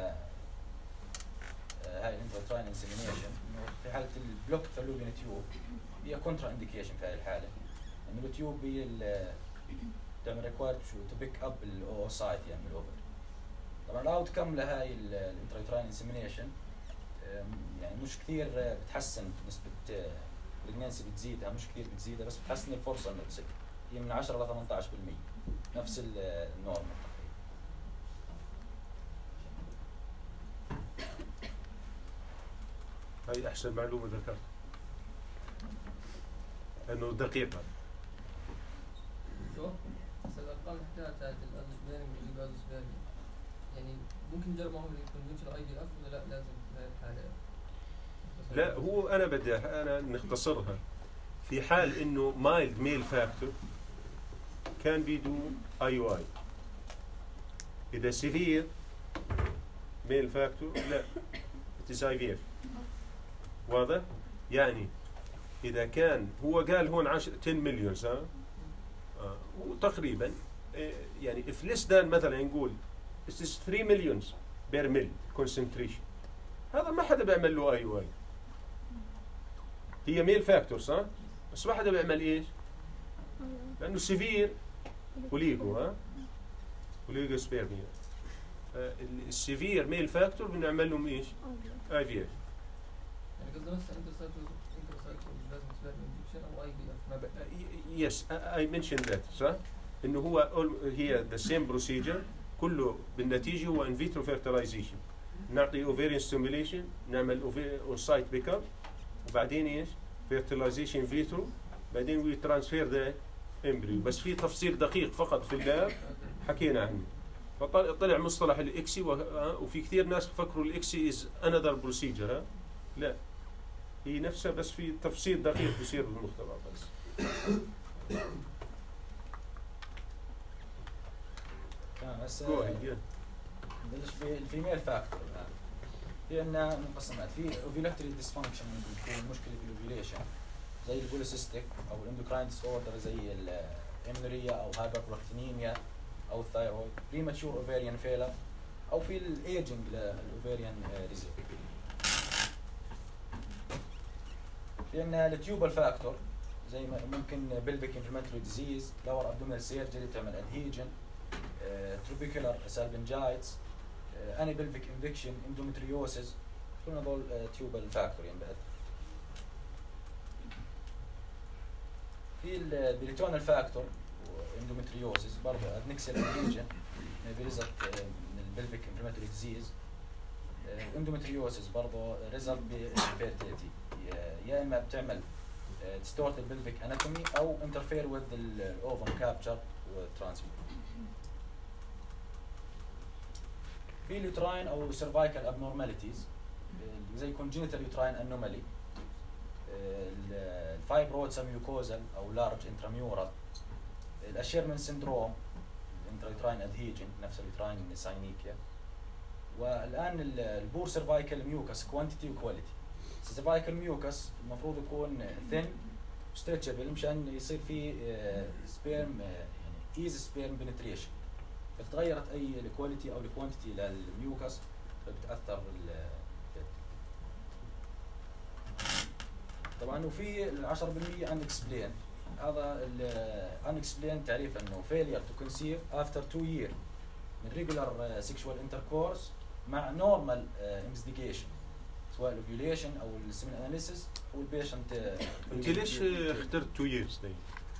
هاي الانتراتراين انسيمينيشن، انه في حاله البلوك فالوبيان تيوب هي كونترا انديكيشن في هاي الحاله، انه التيوب هي تعمل ريكوايرد تو بيك اب الاوسايت يعني من الاوفر. طبعا الاوت كم لهاي الانتراتراين انسيمينيشن يعني مش كثير بتحسن نسبه البريجنانسي، بتزيدها مش كثير بتزيدها، بس بتحسن الفرصه انه تصير، هي من عشرة ل ثمانية عشر بالمئة نفس النورمال. هاي أحسن معلومة ذكرت، لأنه دقيقة. شو؟ بس الأرقام تحتاج تاعت الأزوسبيرم والإيجازوسبيرم، يعني ممكن نجرب معهم الكونفنشنال أي دي إف ولا لا لازم في هاي الحالة؟ لا هو أنا بدي أنا نختصرها. في حال إنه مايلد ميل فاكتور كان بيدو أي يو أي. إذا سيفير ميل فاكتور لا إتس أي في إف. واضح؟ يعني إذا كان هو قال هون عشرة مليون ها آه. وتقريبا يعني if less than مثلا نقول this is three millions per mil concentration، هذا ما حدا بيعمل له اي واي، هي ميل فاكتور صح؟ بس ما حدا بيعمل ايش؟ لأنه سيفير وليجو ها وليجو سبيرميا. السيفير ميل فاكتور بنعمل لهم ايش؟ اي في اف. Yes, I mentioned that صح؟ إنه هو هي the same procedure كله بالنتيجة هو in vitro fertilization. نعطي ovarian stimulation، نعمل oocyte pickup، وبعدين إيش؟ fertilization in vitro، بعدين we transfer the embryo. بس في تفسير دقيق فقط في اللاب حكينا عنه. فطلع مصطلح الإكسي وفي كثير ناس بفكروا الإكسي is another procedure ها؟ لا. هي نفسها بس في تفسير دقيق بيصير بالمختبر بس. تمام بس نبلش بالفيميل فاكتور. في عندنا مقسمات، في اوفيلاتري ديسفانكشن ممكن تكون مشكله بالاوفيليشن زي البوليسيستيك او الاندوكراين ديس اوردر زي الامنوريا او هايبربرولاكتينيميا او الثايرويد، بريماتشور اوفيريان فيلر، او في الايجنج للاوفيريان ريزيرف. في عندنا التيوبال فاكتور زي ما ممكن بلفيك انفلاماتوري ديزيز، لور ابدومينال سيرجري تعمل ادهيجن، تروبيكولار سالبنجايتس، اني بلفيك انفكشن، اندومتريوسيس، كل هذول تيوبال فاكتور يعني بأثر. في البريتونال فاكتور اندومتريوسيس برضه ادنكسيال ادهيجن ريزلت من البلفيك انفلاماتوري ديزيز. اندومتريوسيس برضه ريزلت بفيرتيليتي، يا اما بتعمل distort the pelvic anatomy او interfere with the ovum capture والترانسفير. في اليوتراين او cervical abnormalities زي congenital uterine anomaly، الفايبرويد سميوكوزال او large intramural، الاشيرمان سندروم، الانترايوتراين ادهيجن نفس اليوتراين ساينيكيا، والان البور cervical mucus quantity وكواليتي. السيرفايكال ميوكس المفروض يكون ثين ستريتشبل مشان يصير فيه سبيرم يعني ايز سبيرم بنتريشن. فتغيرت اي الكواليتي او الكوانتيتي للميوكس فبتاثر طبعا. وفي ال عشرة بالمئة unexplained، هذا ال unexplained تعريف انه failure to conceive after two years من regular sexual intercourse مع normal investigation، سواء الاوفيوليشن او السيمن اناليسيس او البيشنت. انت ليش اخترت تو ييرز طيب؟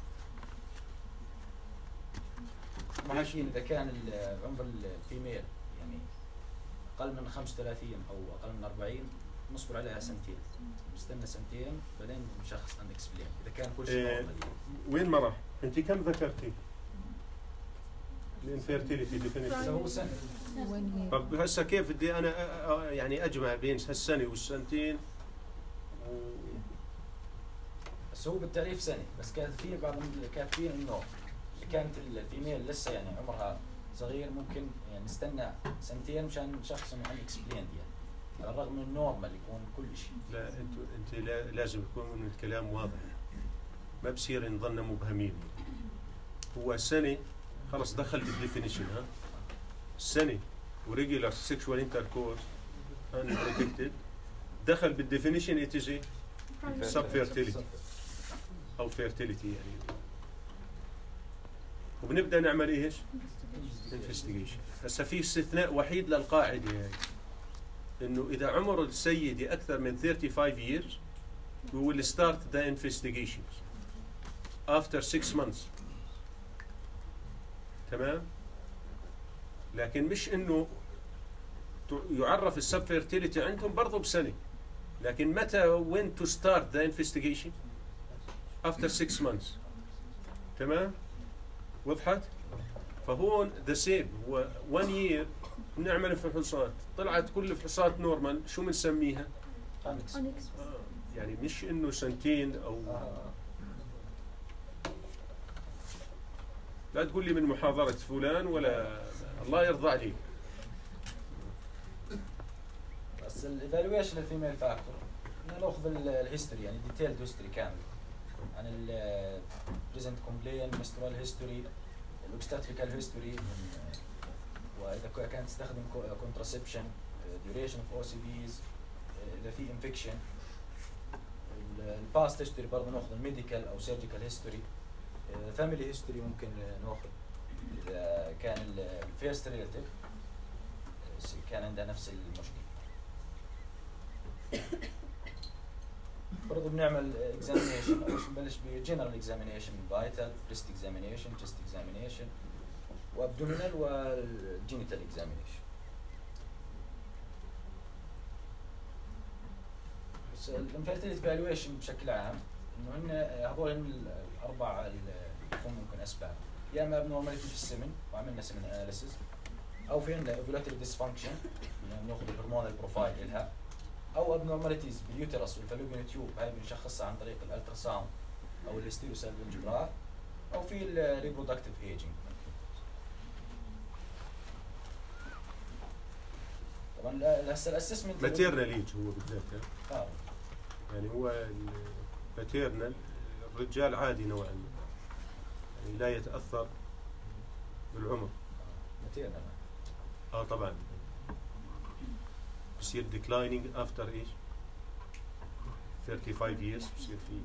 ما حاكين اذا كان عمر الفيميل يعني اقل من خمسة وثلاثين او اقل من أربعين نصبر عليها سنتين، نستنى سنتين بعدين نشخص ان اكسبلين اذا كان كل شيء إيه نورمال. وين ما راح؟ انت كم ذكرتي؟ الانفيرتيليتي ديفينيشن هو سنه. طب هسه كيف بدي انا يعني اجمع بين هالسنه والسنتين و... بس هو بالتعريف سنه، بس كانت في بعض كاتبين انه كانت الفيميل لسه يعني عمرها صغير ممكن يعني نستنى سنتين مشان نشخص انه ان اكسبلين يعني، على الرغم من النورمال يكون كل شيء. لا انت انت لا لازم يكون الكلام واضح، ما بصير نظلنا مبهمين. هو سنه خلص دخل بالديفينيشن، ها سنه وريجولار سيكشوال انتركورس unprotected دخل بالديفينيشن ات از سب فيرتيليتي او فيرتيليتي يعني. وبنبدا نعمل ايش؟ انفستيجيشن. هسه في استثناء وحيد للقاعده هاي، انه اذا عمر السيده اكثر من خمسة وثلاثين years we will start the investigations after six months. تمام؟ لكن مش انه يعرف السب فيرتيليتي عندهم برضه بسنه، لكن متى when to start the investigation after six months. تمام؟ وضحت؟ فهون the same هو one year بنعمل فحوصات، طلعت كل الفحوصات نورمال، شو بنسميها؟ آه. يعني مش انه سنتين او آه. لا تقول لي من محاضرة فلان ولا الله يرضى عليك. بس الايفالويشن الفيميل فاكتور ناخذ الهيستوري يعني ديتيلد هيستوري كامل عن البريزنت كومبلين، ميسترال هيستوري، الاوبستاتريكال هيستوري، واذا كانت تستخدم كونتراسبشن، ديوريشن اوف او سي بيز، اذا في انفكشن. الباست هيستوري برضه ناخذ الميديكال او سيرجيكال هيستوري. فاميلي هيستوري ممكن ناخذ اذا كان الفيرست ريليتيف كان عنده نفس المشكله. برضه بنعمل اكزامينيشن، اول شيء نبلش بجنرال اكزامينيشن، فايتال، بريست اكزامينيشن، تشست اكزامينيشن، وابدومينال والجينيتال اكزامينيشن. بس الانفيرتيليتي فالويشن بشكل عام انه هن هذول الاربع يكون ممكن اسباب، يا اما ابنورماليتي في السمن وعملنا سمن اناليسيس، او في عندنا اوفيولاتوري ديسفانكشن بناخذ الهرمونال بروفايل لها، او ابنورماليتيز باليوترس والفالوبيان تيوب هاي بنشخصها عن طريق الالترا ساوند او الهستيروسالفنجوجراف، او في الريبرودكتيف ايجينج. طبعا هسه الاسسمنت ماتيرنال ايج هو بالذات اه يعني هو الماتيرنال الرجال عادي نوعا ما يعني لا يتاثر بالعمر. ماتيرنال اه طبعا بصير declining after ايش؟ خمسة وثلاثين years بصير في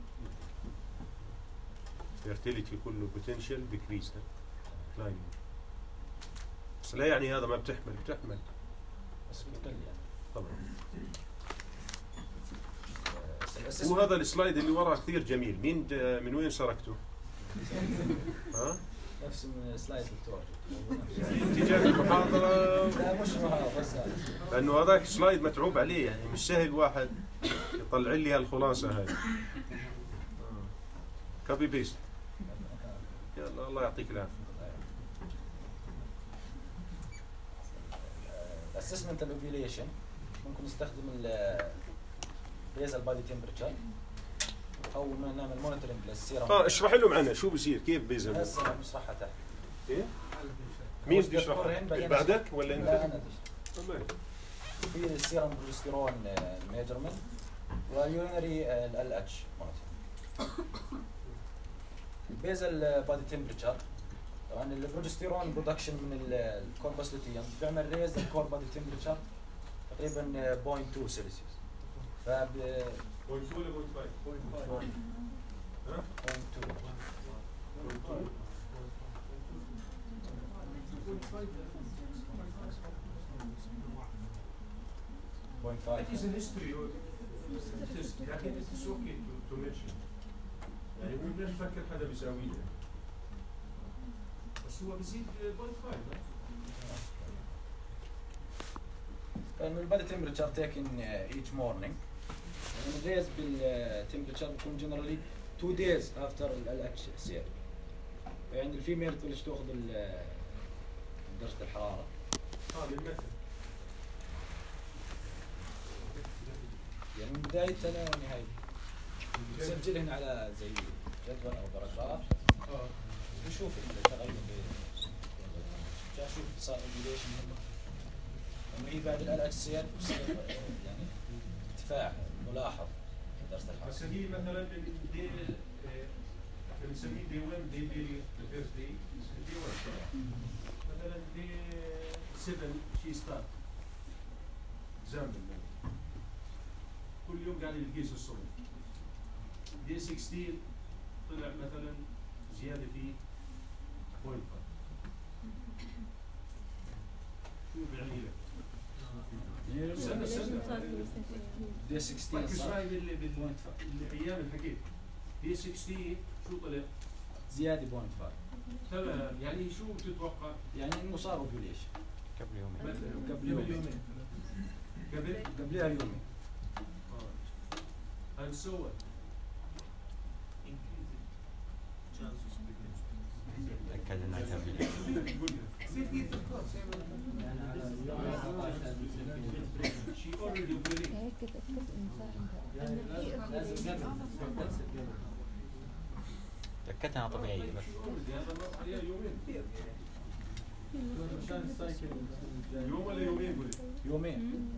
fertility كله potential decrease declining. بس لا يعني هذا ما بتحمل، بتحمل بس بتقل يعني طبعا. الأسسمنت- وهذا السلايد اللي وراه كثير جميل، مين من وين سرقته؟ ها؟ نفس من سلايد دكتور انت جايب المحاضرة لا مش هذا بس هذا. لانه هذاك سلايد متعوب عليه يعني مش سهل واحد يطلع لي هالخلاصة هاي. كوبي بيست. يلا الله يعطيك العافية. الاسسمنت الاوفيليشن ممكن نستخدم البيزل بادي تمبرتشر او نعمل مونيتورنج للسيرم. اه اشرح لهم عنها شو بصير كيف بيزن. هسه بشرحها تحت. ايه؟ مين بده يشرحها؟ بعدك ولا لا انت؟ انا تمام. في السيرم بروجستيرون ميجرمنت واليورينري ال اتش مونيتور. البيزل بادي تمبرتشر طبعا البروجستيرون برودكشن من الكوربس لوتيوم بيعمل ريز الكور بادي تمبرتشر تقريبا صفر فاصلة اثنين سلسيوس. ف بوينت اثنين ولا بوينت خمسة؟ ها؟ بوينت It is خمسة. an history or test لكن it is okay to, to mention. يعني مو بدنا نفكر حدا بيساويها. بس هو بزيد بوينت خمسة. فانه البادي تمبرتشر تيكن ايتش مورنينج. الريز بالتمبرتشر بيكون جنرالي تو دايز افتر ال اتش سير. فعند الفيميل تبلش تاخذ درجه الحراره. اه بالمثل. يعني من بدايتها لنهايتها. نسجل هنا على زي جدول او باراجراف. اه نشوف التغير في نشوف صار ايفيليشن انه هي بعد ال اتش سي بصير يعني ارتفاع ملاحظ درجه الحراره. بس هي مثلا دي بنسميه دي واحد دي دي الفيرست دي دي واحد مثلا دي سبعة شي ستارت اكزامبل كل يوم قاعد يقيس الصوت. دي ستة عشر طلع مثلا زياده في بوينت شو بيعني لك؟ سنة سنة دي ستة عشر ركز صار معي بالايام اللي حكيت. دي ستة عشر شو طلع؟ زياده بوينت فايف. تمام يعني شو بتتوقع؟ يعني انه صار اوفيوليشن قبل يومين قبل يومين قبل قبلها يومين. اه and so what? تأكد انها كاملة. She already ovulated. هيك تأكدت إنه صار عندها تأكدت انها طبيعية بس. هذا يومين. يوم ولا يومين قلت؟ يومين.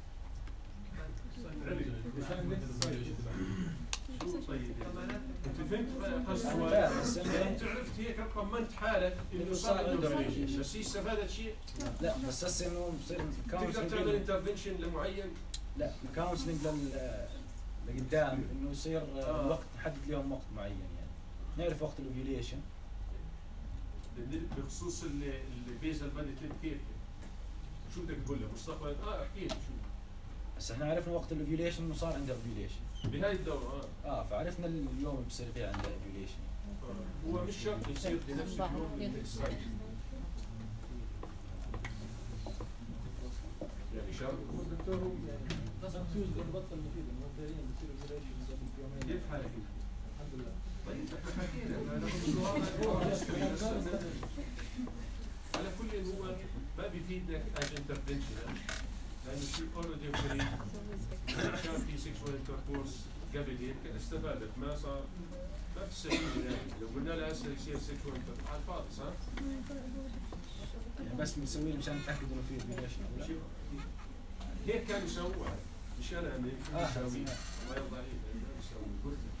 شو طيب؟ انت فهمت قصدي؟ بس انت عرفت هيك طمنت حالك انه صار عنده ovulation. بس هي استفادت شيء؟ لا بس هسه انه بصير تقدر تعمل كونسلنج. انترفنشن لمعين؟ لا كونسلنج لل لقدام انه يصير آه. وقت نحدد لهم وقت معين يعني نعرف وقت الاوفيوليشن. بخصوص البيزل بادي تيب كيف؟ شو بدك تقول له مستقبلا؟ اه احكي لي شو؟ بس احنا عرفنا وقت الاوفيوليشن انه صار عنده اوفيوليشن. بهاي الدورة اه اه فعرفنا اليوم اللي بصير فيه عنده اوفيوليشن. آه. هو مش شرط يصير في نفس اليوم من السايت. يعني شرط الدكتور هو يعني لازم تيوز بطل مفيد المبدئيين بتصير اوفيوليشن قبل يومين. كيف حالك؟ الحمد لله. طيب احنا حكينا على كل هو ما بيفيدك از انترفنشن لانه في اوريدي فري كان في سكشوال انتركورس قبل هيك استفادت ما صار ما بتستفيد يعني لو قلنا لها هسه يصير سكشوال انتركورس على الفاضي صح؟ يعني بس بنسويه مشان نتاكد انه في اوفيوليشن او لا. هيك كانوا يسووها مش انا اللي اه بسوي حسنا. الله يرضى عليك انا بسوي قلت لك.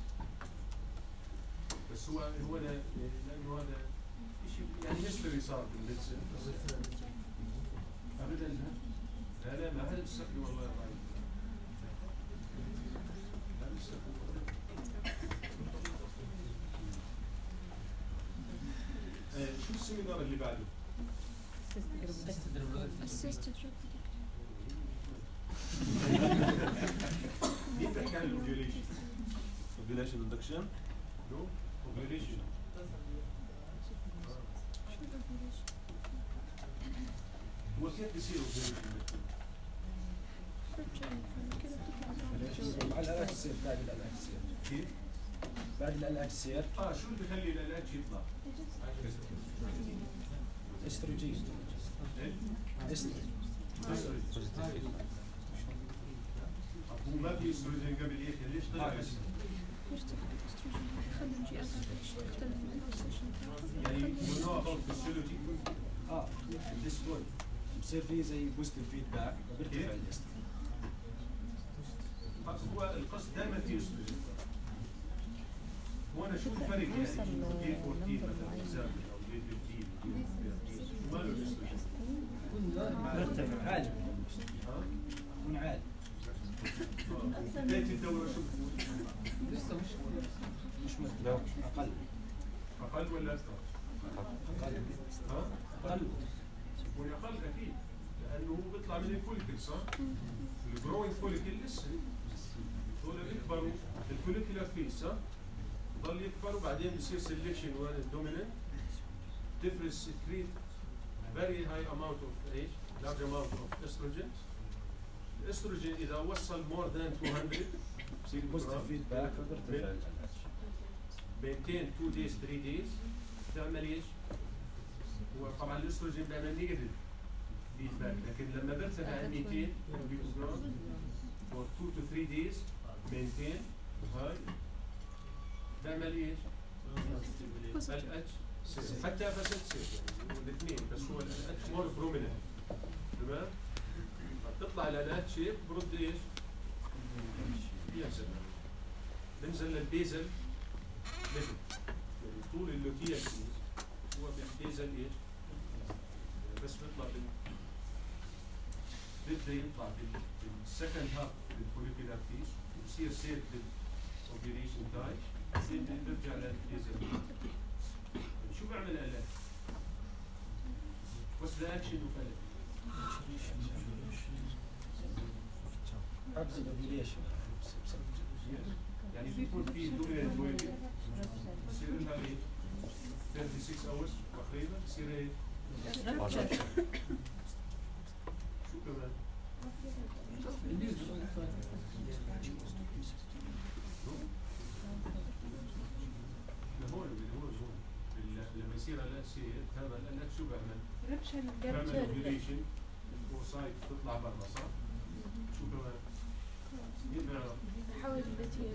بس هو هو أنا لانه هذا شيء يعني هيستوري صار بالميدسن ابدا لا لا ما حدا بيستخدم الله يرضى عليك. لا بيستخدم. شو السيمينار اللي بعده؟ مين بيحكي عن الاوفيوليشن؟ Ovulation induction. نو اوفيوليشن. هو كيف بيصير اوفيوليشن؟ مع الالات تصير بعد الالات تصير. كيف؟ بعد الالات تصير اه شو اللي بخلي العلاج يطلع؟ استروجين. إيه؟ استروجين. هو ما في استروجين قبل هيك ليش طلع استروجين؟ يعني you know about physiology اه at this point. بصير في زي بوزيتيف فيدباك وبيرتفع الاستروجين. هو القصد دائما في استروجين. هو انا شو الفرق يعني شو دي أربعتاشر مثلا اكزامبل او دي خمستاشر دي ثلاثة عشر شو ماله الاستروجين؟ مرتفع عالي ها؟ يكون عالي. بداية الدورة شو بتكون؟ لسه مش مش مرتفع اقل. أقل ولا أكثر؟ اقل. ها؟ اقل. يكون أقل أكيد لأنه هو بيطلع من الفوليكل صح؟ الجروينج فوليكل لسه هو بيكبروا الفوليكولار فيس صح؟ بضل يكبر وبعدين بصير سيلكشن وين الدوميننت تفرز سكريت very high amount of ايش؟ large amount of estrogen. الاستروجين اذا وصل more than two hundred بصير بوزيتيف فيدباك فبرتفع ال اتش. maintain two days three days بتعمل ايش؟ هو طبعا الاستروجين بيعمل نيجاتيف فيدباك، لكن لما برتفع عن مئتين for two to three days maintain هاي بيعمل ايش؟ ال اتش حتى بس تصير يعني الاثنين، بس هو ال اتش مور بروميننت. تمام؟ بتطلع ال اتش هيك برد ايش؟ ينزل بنزل للبيزل ليفل، يعني طول اللوتيال فيز هو بالبيزل ايش؟ بس بيطلع بال بيبدا يطلع بالسكند هاف بالفوليكولار فيز وبصير سير بالاوفيليشن تايم، بيرجع للبيزل. شو بعمل الان؟ بس لا اكشن وفلت. حبس الاوفيليشن يعني بيكون في دوميننت ويف بصير لها ايه؟ ستة وثلاثين hours تقريبا بصير ايه؟ شو كمان؟ لهون لهون هون لما يصير ال اتش هذا ال اتش شو بيعمل؟ بيعمل اوفيليشن وسايت تطلع برا صح؟ شو كمان؟ مين بيعرف؟ تحول البتيل.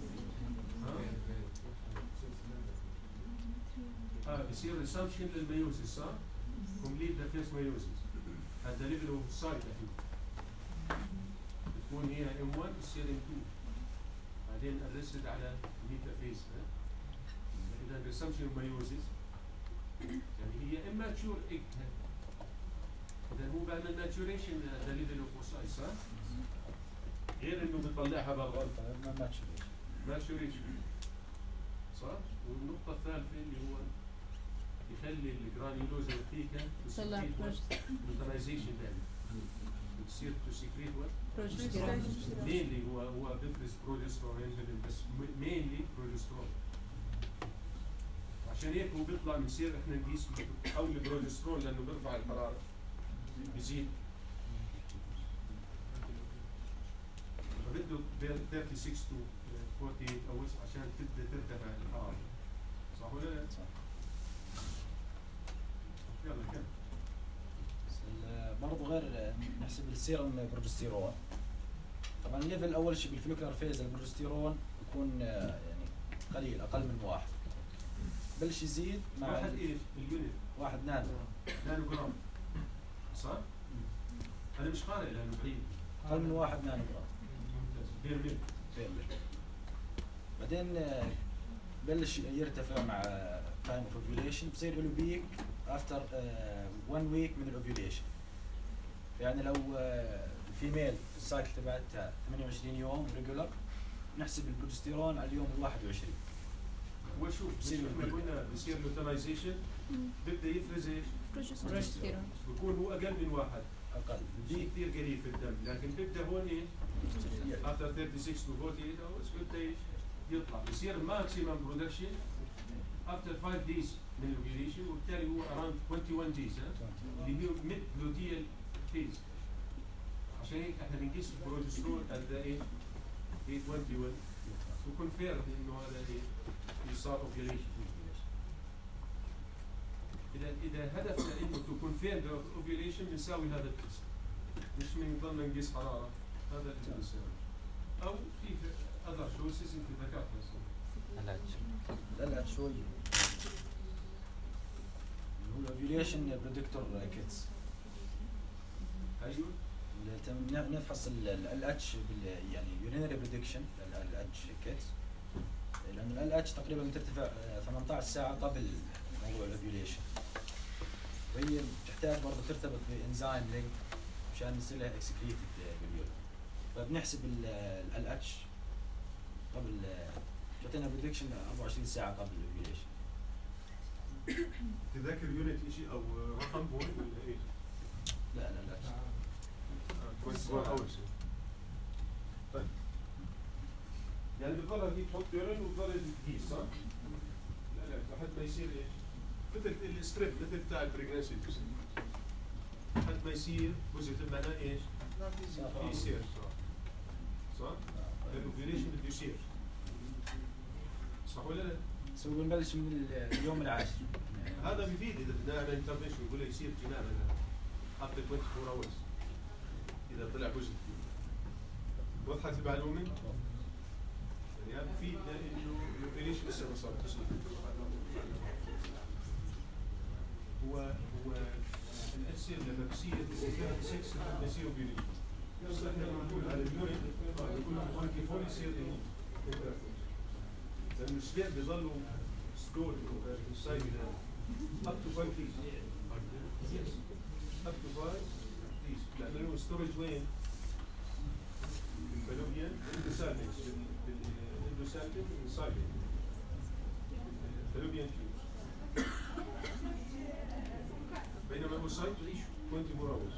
اه بصير ريسامشن للميوزيس صح؟ كومبليت ذا فيرست ميوزيس. هذا ليفل اوف سايت الحين. بتكون هي ام واحد بتصير ام اثنين. بعدين ارستد على ميتا فيس. اذا ريسامشن ميوزيس يعني هي اماتشور ايج. اذا هو بيعمل ماتوريشن ذا ليفل اوف سايت صح؟ غير انه بيطلعها برا. ماتشوريشن. ماتوريشن. صح؟ والنقطة الثالثة اللي هو يخلي الجرانيولوزا والتيكا تسكريت نيوتراليزيشن دائما. بتصير تسكريت وات؟ بروجستيرون. مينلي هو هو بيفرز بروجسترون بس مينلي بروجسترون. عشان هيك هو بيطلع بنصير احنا نقيس حول البروجسترون لانه بيرفع الحرارة بيزيد. فبده بين ستة وثلاثين to أربعة وأربعين hours عشان تبدا ترتفع الحرارة. صح ولا لا؟ صح. يلا كمل. برضه غير نحسب السيرم بروجستيرون. طبعا الليفل اول شيء بالفوليكولار فيز البروجستيرون يكون يعني قليل اقل من واحد. بلش يزيد مع واحد ايش؟ اليونت واحد نانو نانو جرام. صح؟ انا مش قارئ لانه بعيد. اقل من واحد نانو جرام. ممتاز. بير ميل. بير ميل. بعدين بلش يرتفع مع تايم اوف اوفيوليشن، بصير له بيك افتر واحد ويك من الاوفيوليشن. يعني لو الفيميل السايكل تبعتها ثمانية وعشرين يوم ريجولر، نحسب البروجستيرون على اليوم ال واحد وعشرين. هو شوف بصير احنا قلنا بصير لوتنايزيشن بيبدا يفرز ايش؟ بروجستيرون. بيكون هو اقل من واحد. اقل شيء كثير قليل في الدم، لكن بيبدا هون ايش؟ after ستة وثلاثين to forty-eight hours بيبدا ايش؟ يطلع بصير ماكسيمم برودكشن after five days من الاوفيوليشن، وبالتالي هو around واحد وعشرين days ها؟ اللي هي ميد لوتيال فيز. عشان هيك احنا بنقيس البروجسترون at the age ثمانية وعشرين وكونفير انه هذا ايه؟ صار اوفيوليشن. اذا اذا هدفنا انه تو كونفير ذا اوفيوليشن بنساوي هذا التست، مش بنضلنا نقيس حراره. هذا اللي بنساوي. او في اذر شويسز انت ذكرتها. الاتش. لا لا شوي. هو الاوفيوليشن بريدكتور كيتس. ايوه. نفحص الاتش يعني يورينري بريدكشن الاتش كيتس، لانه الاتش تقريبا بترتفع ثمانية عشر ساعه قبل موضوع الاوفيوليشن، وهي بتحتاج برضه ترتبط بانزيم لينك مشان يصير لها اكسكريتد باليورين. فبنحسب الاتش قبل بتعطينا بريدكشن أربعة وعشرين ساعه قبل الاوفيوليشن. تذاكر يونت شيء او رقم هون ولا ايش؟ لا لا الاتش أول شيء. طيب. يعني بتضل هيك تحط يورين وبتضل تقيس صح؟ لا لا لحد ما يصير ايش؟ مثل الستريب مثل بتاع البريجنسي. لحد ما يصير بوزيتيف معناه ايش؟ في سير صح؟ صح؟ الاوفيوليشن بده يصير صح ولا لا؟ بس بنبلش من اليوم العاشر. هذا بيفيد اذا بدنا نعمل انترفنشن يقول له يصير جنابا after twenty-four hours اذا طلع بوزيتيف. وضحت المعلومه؟ يعني بفيد لانه الاوفيوليشن لسه ما صار تصير. هو هو الاسير لما بصير فيها سكس بصير اوفيوليشن. بس احنا بنقول على اليورين بنقول ممكن فول يصير انترفنشن. لانه السبير بيضلوا ستور inside up to five days. Yes. up to five days. لأنه الستورج وين؟ بالفالوبيان اندوسالفينج بالاندوسالفينج والسايلين. الفالوبيان تيوبس. بينما الأوسايت تعيش twenty-four hours.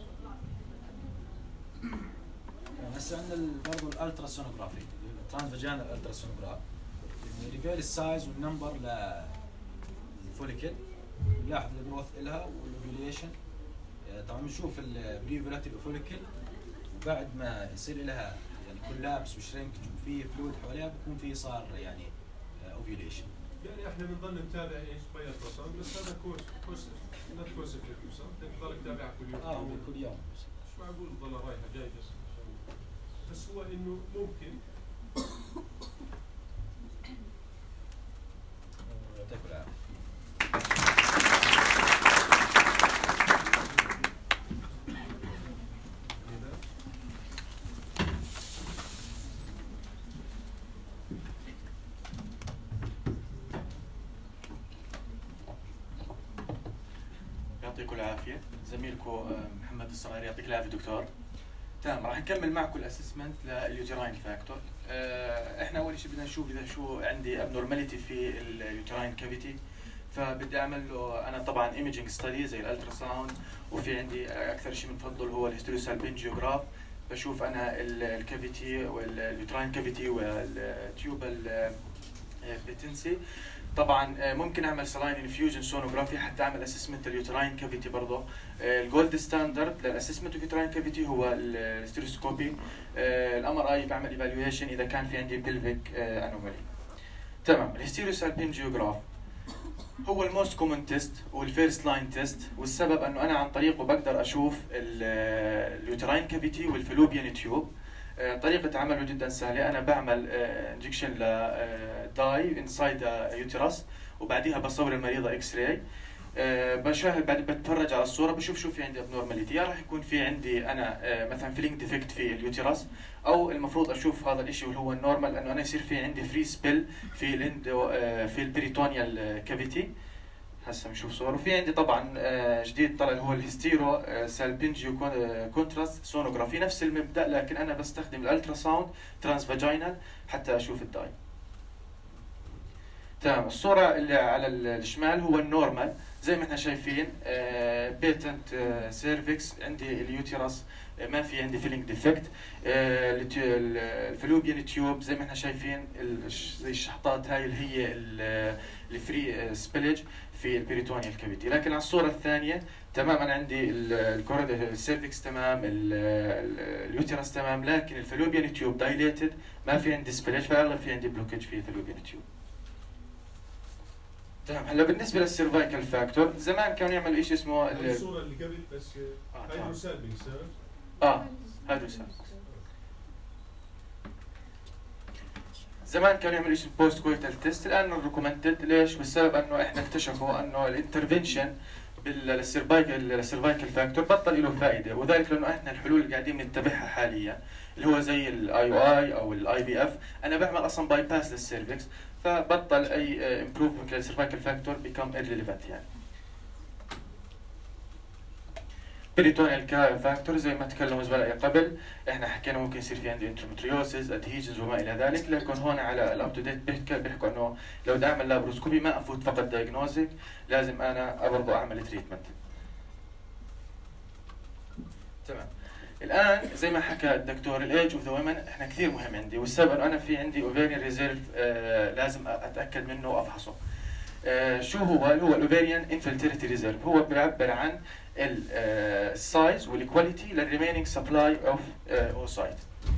هسه عندنا برضه الالترا سونوغرافي، الترانس فاجينال الترا سونوغراف. ريفيل السايز والنمبر للفوليكل، نلاحظ الجروث لها والاوفيوليشن. طبعا بنشوف البريفولاتيف فوليكل وبعد ما يصير لها يعني كولابس وشرينكج وفي فلويد حواليها بيكون في صار يعني اوفيوليشن. يعني احنا بنضل نتابع ايش باي التراساوند بس هذا كورس كورس نوت كورس افكتيف صح؟ بتضل تتابعها كل يوم. اه كل يوم. مش معقول تضل رايحه جاي بس بس هو انه ممكن يعطيك العافيه. يعطيكم العافيه. زميلكم محمد الصغير يعطيك العافيه دكتور. تمام، راح نكمل معكم الاسسمنت لليوتراين فاكتور. احنا اول شيء بدنا نشوف اذا شو عندي ابنورماليتي في اليوتراين كافيتي، فبدي اعمل له انا طبعا ايمجينج ستدي زي الالترا ساوند، وفي عندي اكثر شيء بنفضل هو الهيستيروسالبنجيوغراف. بشوف انا الكافيتي واليوتراين كافيتي والتيوبال بيتنسي. طبعا ممكن اعمل سلاين انفيوجن سونوغرافي حتى اعمل اسسمنت اليوتراين كافيتي برضه. الجولد ستاندرد للاسسمنت اليوتراين كافيتي هو الستيروسكوبي. الام ار اي بعمل ايفالويشن اذا كان في عندي بلفيك انومالي. تمام. الهيستيروسالبنجيوغراف هو الموست كومن تيست والفيرست لاين تيست، والسبب انه انا عن طريقه بقدر اشوف اليوتراين كافيتي والفلوبيان تيوب. طريقة عمله جدا سهلة. أنا بعمل انجكشن لداي انسايد يوترس وبعديها بصور المريضة اكس راي. بشاهد بعد بتفرج على الصورة بشوف شو في عندي ابنورماليتي. يا راح يكون في عندي أنا مثلا فيلينج ديفكت في اليوترس، أو المفروض أشوف هذا الشيء واللي هو النورمال لأنه أنا يصير في عندي فري سبيل في الاندو في البريتونيال كافيتي. هسه بنشوف صور. وفي عندي طبعا جديد طلع اللي هو الهيستيرو سالبنجيو كونتراست سونوغرافي، نفس المبدا لكن انا بستخدم الالترا ساوند ترانس فاجينال حتى اشوف الداي. تمام. الصوره اللي على الشمال هو النورمال زي ما احنا شايفين. بيتنت سيرفكس عندي اليوتيرس ما في عندي فيلينج ديفكت. الفلوبيان تيوب زي ما احنا شايفين زي الشحطات هاي اللي هي الفري سبيلج في البريتونيال كافيتي. لكن على الصوره الثانيه تمام انا عندي الكورد السيرفكس تمام، اليوتيرس تمام، لكن الفلوبيان تيوب دايليتد ما في عندي سبيلج، فاغلب في عندي بلوكج في الفلوبيان تيوب. تمام. هلا بالنسبه للسيرفايكال فاكتور زمان كانوا يعملوا شيء اسمه الصوره اللي قبل بس هيدروسالبنج اه هيدروسالبنج. زمان كانوا يعملوا شيء بوست كويتال تيست، الان ريكومندد. ليش؟ بالسبب انه احنا اكتشفوا انه الانترفنشن بالسيرفايكال السيرفايكال فاكتور بطل له فائده، وذلك لانه احنا الحلول اللي قاعدين نتبعها حاليا اللي هو زي الاي او اي او الاي بي اف، انا بعمل اصلا باي باس للسيرفكس، فبطل اي امبروفمنت للسيرفايكال فاكتور بيكم irrelevant يعني. بريتونيال فاكتور زي ما تكلموا زملائي قبل، احنا حكينا ممكن يصير في عندي انترومتريوسز، ادهيجنز وما الى ذلك، لكن هون على الاب تو ديت بيحكوا انه لو بدي اعمل لابروسكوبي ما افوت فقط دايجنوزيك، لازم انا برضه اعمل تريتمنت. تمام. الان زي ما حكى الدكتور الايج اوف ذا ومن احنا كثير مهم عندي، والسبب انه انا في عندي اوفيريان ريزيرف آه لازم اتاكد منه وافحصه. آه شو هو؟ هو الاوفيريان انفلتريتي ريزيرف، هو بيعبر عن السايز والكواليتي للريمينينج سبلاي اوف اوسايت.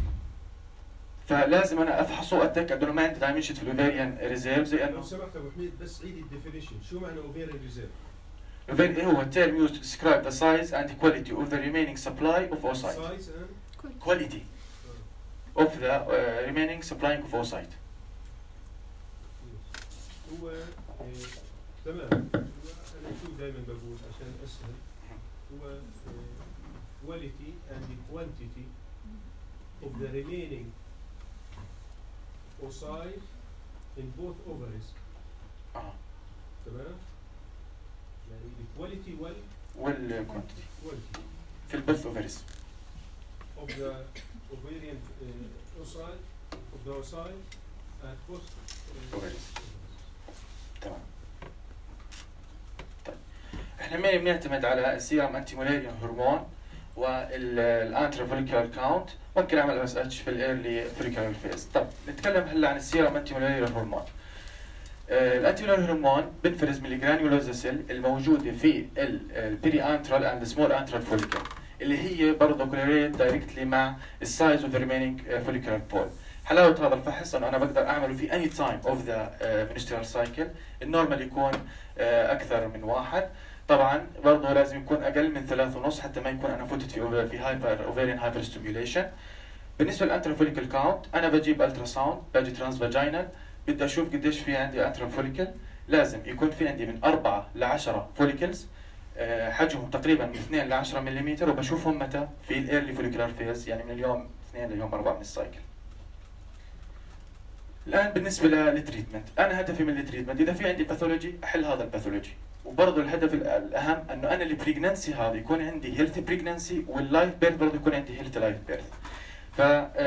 فلازم انا افحصه واتاكد انه ما عندي دايمنشن في الاوفيريان ريزيرف. زي انه لو سمحت ابو حميد بس عيد الديفينيشن، شو معنى اوفيريان ريزيرف؟ Ovari- هو term used to describe the size and quality of the remaining supply of oocyte. سايز اند Quality of the uh, remaining supplying of oocyte. هو آه، تمام. هو انا شو دائما بقول عشان اسهل، هو quality and quantity of the remaining oocyte in both ovaries. آه. تمام؟ يعني الكواليتي وال والquantity quantity في البث ovaries. of the ovarian uh, oocyte of the oocyte at both uh, ovaries. تمام. طيب احنا ما بنعتمد على السيرم انتي مولاريان هرمون والانترا فوليكولار كاونت، ممكن اعمل اس اتش في الايرلي فوليكولار فيز. طب نتكلم هلا عن السيرم انتي مولاريان هرمون. الانتي مولاريان هرمون بنفرز من الجرانيولوزا سيل الموجوده في البيري انترال اند سمول انترال فوليكل، اللي هي برضه كوريليت دايركتلي مع السايز اوف ذا ريمينينج فوليكولار بول. حلاوه هذا الفحص انه انا بقدر اعمله في اني تايم اوف ذا منسترال سايكل. النورمال يكون uh, اكثر من واحد، طبعا برضه لازم يكون اقل من ثلاث ونص حتى ما يكون انا فتت في في هايبر اوفيريان هايبر ستيميوليشن. بالنسبه للانترا فوليكل كاونت انا بجيب الترا ساوند، باجي ترانس فاجينال، بدي اشوف قديش في عندي انترا فوليكل. لازم يكون في عندي من أربعة ل عشرة فوليكلز حجمهم تقريبا من اثنين ل عشرة ملم، وبشوفهم متى في الايرلي فوليكولار فيز، يعني من اليوم اثنين لليوم أربعة من السايكل. الان بالنسبه للتريتمنت، انا هدفي من التريتمنت اذا في عندي باثولوجي احل هذا الباثولوجي، وبرضه الهدف الاهم انه انا البريجننسي هذا يكون عندي هيلثي بريجننسي، واللايف بيرث برضه يكون عندي هيلثي لايف بيرث. ف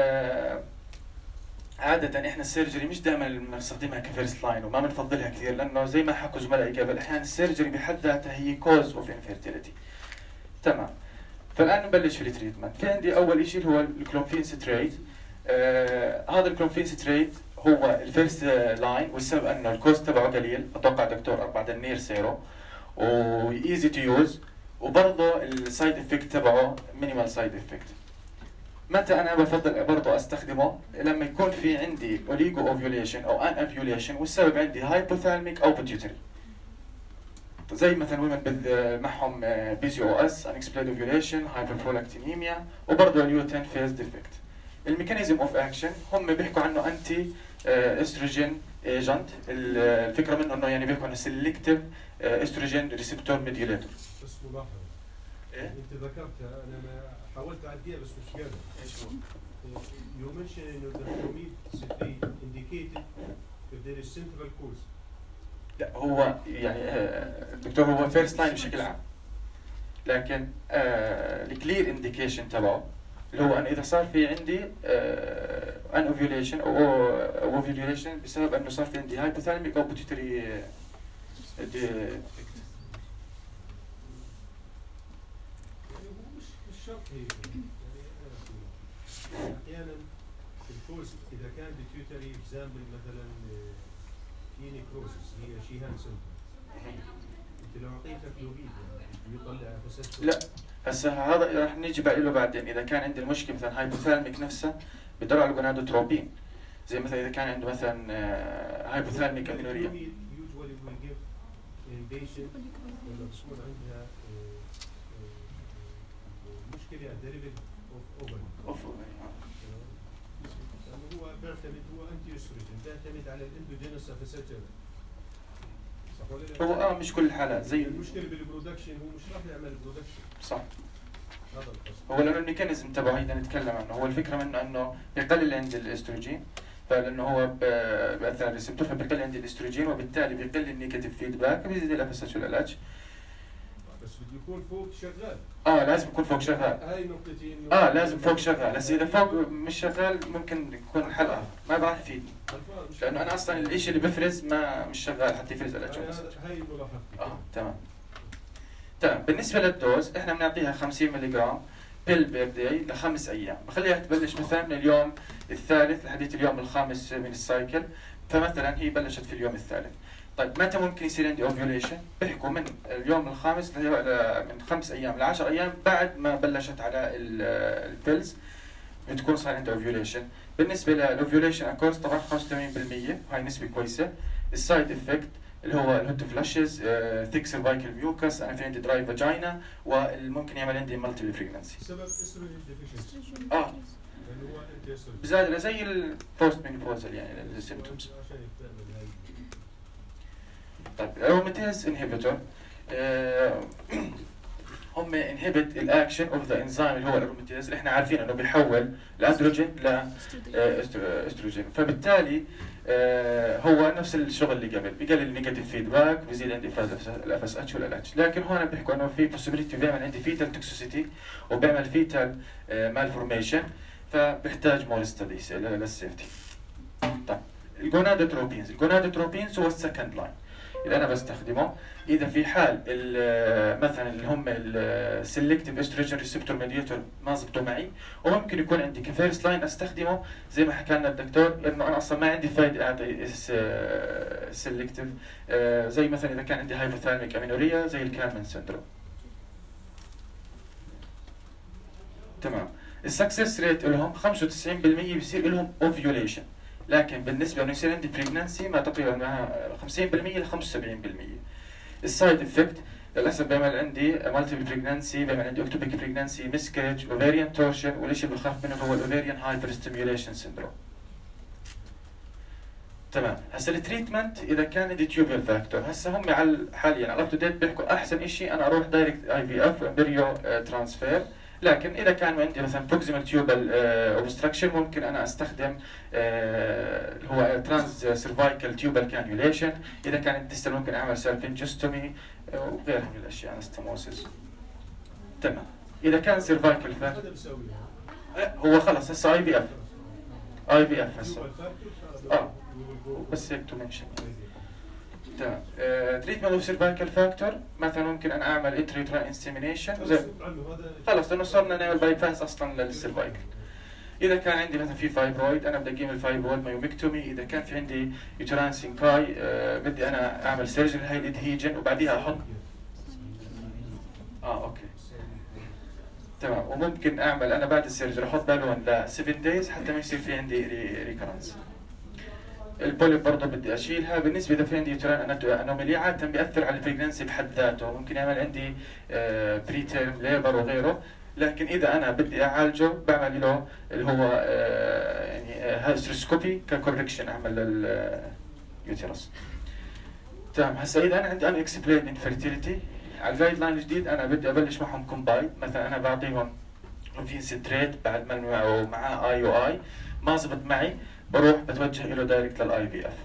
عادة احنا السيرجري مش دائما بنستخدمها كفيرست لاين وما بنفضلها كثير، لانه زي ما حكوا زملائي قبل احيانا السيرجري بحد ذاتها هي كوز اوف انفيرتيليتي. تمام. فالان نبلش في التريتمنت. في عندي اول شيء هو الكلومفين ستريت. آه هذا الكلومفين ستريت هو الفيرست لاين، والسبب انه الكوست تبعه قليل، اتوقع دكتور اربع دنانير سعره، وايزي تو يوز، وبرضه السايد افكت تبعه مينيمال سايد افكت. متى انا بفضل برضه استخدمه؟ لما يكون في عندي اوليجو اوفيوليشن او ان اوفيوليشن والسبب عندي هايبوثالميك او بيتيوتري، زي مثلا ومن معهم بي سي او اس، ان اكسبلود اوفيوليشن، هايبربرولاكتينيميا، وبرضه اليو عشرة فيز ديفكت. الميكانيزم اوف اكشن هم بيحكوا عنه انتي استروجين ايجنت. الفكره منه انه يعني بيحكوا عنه سيلكتيف استروجين ريسبتور ميديوليتور. بس ملاحظه إيه؟ انت ذكرتها، انا ما حاولت اعديها بس مش قادر. ايش هو؟ You mentioned انه the chlomid citrate indicated if there is central cause. لا هو يعني آه، الدكتور هو فيرست لاين بشكل عام، لكن آه الكلير انديكيشن تبعه اللي هو انه اذا صار في عندي ان اوفيوليشن او اوفيوليشن بسبب انه صار في عندي هايبوثالميك او بيتيوتري ديفكت. يعني هو مش مش شرط هيك، يعني احيانا الكوز اذا كان بيتيوتري اكزامبل مثلا في نيكروسس هي شيهان سنتر، انت لو اعطيتها كلوريد بيطلع فساد. لا هسه هذا راح نيجي له بعدين. اذا كان عندي المشكله مثلا هايبوثالميك نفسه بدور على جونادوتروبين، زي مثلا اذا كان عنده مثلا هايبوثالميك امينوريا. usually we give in patient لما بتكون عندها مشكله derivative of ovary. اوف لانه هو بيعتمد، هو انتي استروجين بيعتمد على الاندوجينوس افيساتور، صح ولا لا؟ هو اه مش كل الحالات زي المشكله بالبرودكشن، هو مش راح يعمل برودكشن. صح. هذا القصد. هو لانه الميكانيزم تبعه هيدا نتكلم عنه، هو الفكره منه انه بيقلل عندي الاستروجين، فلانه هو بأثر على الريسبتور فبيقلل عندي الاستروجين، وبالتالي بيقلل النيجاتيف فيدباك وبيزيد الافساتور العلاج. بس بده يكون فوق شغال. اه لازم يكون فوق شغال. هاي نقطتين. اه لازم فوق شغال، بس اذا فوق مش شغال ممكن يكون حلقه ما راح يفيدني، لانه انا اصلا الشيء اللي بفرز ما مش شغال حتى يفرز الاتش. هاي الملاحظه. اه تمام. تمام. بالنسبه للدوز احنا بنعطيها خمسين ملغ بيل بير داي لخمس ايام، بخليها تبلش مثلا من اليوم الثالث لحديت اليوم الخامس من السايكل، فمثلا هي بلشت في اليوم الثالث. طيب متى ممكن يصير عندي اوفيوليشن؟ بيحكوا من اليوم الخامس من خمس ايام ل عشر ايام بعد ما بلشت على البيلز بتكون صار عندي اوفيوليشن. بالنسبه للاوفيوليشن اكورس طبعا خمسة وثمانين بالمئة وهي نسبه كويسه. السايد افكت اللي هو الهوت فلاشز، ثيك سيرفايكال ميوكس، انا في عندي دراي فاجينا، وممكن يعمل عندي مالتي بريجنسي. سبب استروجين ديفيشنسي اه اللي هو انتي استروجين بزاد زي البوست مينوبوزال يعني السيمبتومز. عشان يتعمل هاي. طيب الاروماتيز انهبيتور هم انهبت الاكشن اوف ذا انزيم اللي هو الاروماتيز اللي احنا عارفين انه بيحول الاندروجين لاستروجين، فبالتالي آه هو نفس الشغل اللي قبل، بيقلل النيجاتيف فيدباك، بيزيد عندي افراز الاف اس اتش والال اتش. لكن هون بيحكوا انه في بوسيبيليتي بيعمل عندي فيتال توكسيسيتي وبيعمل فيتال مالفورميشن، فبيحتاج مور ستديز للسيفتي. طيب الجونادوتروبينز، الجونادوتروبينز هو السكند لاين اللي انا بستخدمه اذا في حال مثلا اللي هم السلكتيف استروجين ريسبتور ميديتور ما زبطوا معي، وممكن يكون عندي كفيرست لاين استخدمه زي ما حكى لنا الدكتور انه انا اصلا ما عندي فايده اعطي سلكتيف، زي مثلا اذا كان عندي هايبوثالميك امينوريا زي الكالمان سندروم. تمام. السكسس ريت لهم خمسة وتسعين بالمئة بيصير لهم اوفيوليشن، لكن بالنسبه انه يصير عندي بريجنانسي ما تقريبا مع خمسين بالمئة ل خمسة وسبعين بالمئة. السايد افكت للاسف بيعمل عندي مالتيبل بريجنانسي، بيعمل عندي اكتوبيك بريجنانسي، مسكرج، اوفيريان تورشن، والشيء اللي بخاف منه هو الاوفيريان هايبر ستيميوليشن سيندروم. تمام. هسه التريتمنت اذا كان عندي تيوبيال فاكتور، هسه هم على حاليا على اب تو ديت بيحكوا احسن شيء انا اروح دايركت اي في اف وامبريو ترانسفير، لكن اذا كان عندي مثلا بروكسيمال تيوبال اوبستراكشن ممكن انا استخدم اللي هو ترانس سيرفايكال تيوبال كانيوليشن، اذا كان عندي ديستال ممكن اعمل سيرفنجستومي وغيرها من الاشياء انستموسيس. تمام. اذا كان سيرفايكال فاكتور هذا بيسوي هو خلص هسه اي في اف اي في اف هسه اه بس هيك تو منشن. تمام. تريتمنت اوف سيرفايكال فاكتور مثلا ممكن انا اعمل انتريترا انسيمينيشن خلص لانه صرنا نعمل باي باس اصلا للسيرفايكال. اذا كان عندي مثلا في فايبرويد انا بدي اقيم الفايبرويد مايوميكتومي، اذا كان في عندي يوتران سينكاي أه بدي انا اعمل سيرجري هاي الادهيجن وبعديها احط اه اوكي تمام. وممكن اعمل انا بعد السيرجري احط بالون ل سبعة دايز حتى ما يصير في عندي ريكرنس. البوليب برضه بدي اشيلها. بالنسبه اذا في عندي يوتران انوميلي عاده بياثر على البريجنسي بحد ذاته، ممكن يعمل عندي آه بري تيرم ليبر وغيره، لكن اذا انا بدي اعالجه بعمل له اللي هو آه يعني هايستروسكوبي ككوركشن اعمل لليوتيرس. تمام. هسه اذا انا عندي ان اكسبلين انفيرتيليتي على الجايد لاين الجديد انا بدي ابلش معهم كومباين، مثلا انا بعطيهم فينستريت بعد ما معه معاه اي او اي ما زبط معي بروح بتوجه له دايركت للاي في اف.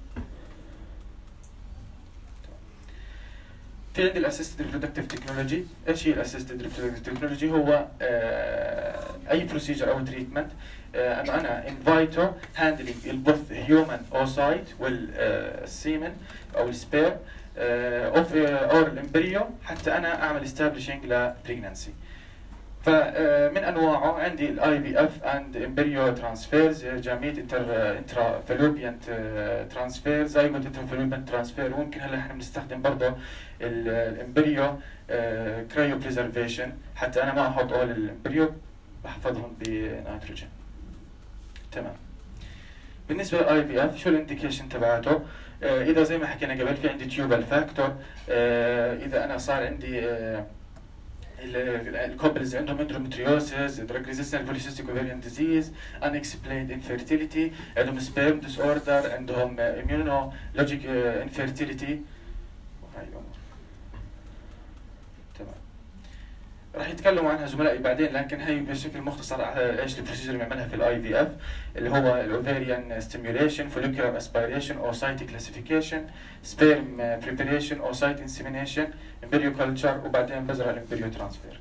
في عندي الاسيستد ريبرودكتيف تكنولوجي. ايش هي الاسيستد ريبرودكتيف تكنولوجي؟ هو آه اي بروسيجر او تريتمنت آه انه انا انفايتو هاندلنج البوث هيومن اوسايت والسيمن او السبير اوف اور الامبريو حتى انا اعمل استابليشنج لبريجنانسي. فمن انواعه عندي الاي في اف اند امبريو ترانسفيرز، جاميت انتر انترا فالوبيان ترانسفير، زايجوت انترا فالوبيان ترانسفير، وممكن هلا احنا بنستخدم برضه الامبريو كرايو بريزرفيشن حتى انا ما احط اول الامبريو بحفظهم بنيتروجين. تمام. بالنسبه للاي في اف شو الانديكيشن تبعته؟ آه اذا زي ما حكينا قبل في عندي تيوبال فاكتور، آه اذا انا صار عندي آه الكوبلز عندهم اندومتريوسيس، دراج ريزيستنت بوليسيستيك اوفيريان ديزيز، ان اكسبليند انفيرتيليتي، عندهم سبيرم ديس اوردر، عندهم اميونولوجيك انفيرتيليتي وهي الامور. تمام. راح يتكلموا عنها زملائي بعدين، لكن هي بشكل مختصر ايش البروسيجر اللي بنعملها في الاي في اف اللي هو الاوفيريان ستيميوليشن، فوليكولار اسبيريشن، اوسايت كلاسيفيكيشن، سبيرم بريباريشن، اوسايت انسيمينيشن، امبريو كلتشر، وبعدين بزرع الامبريو ترانسفير.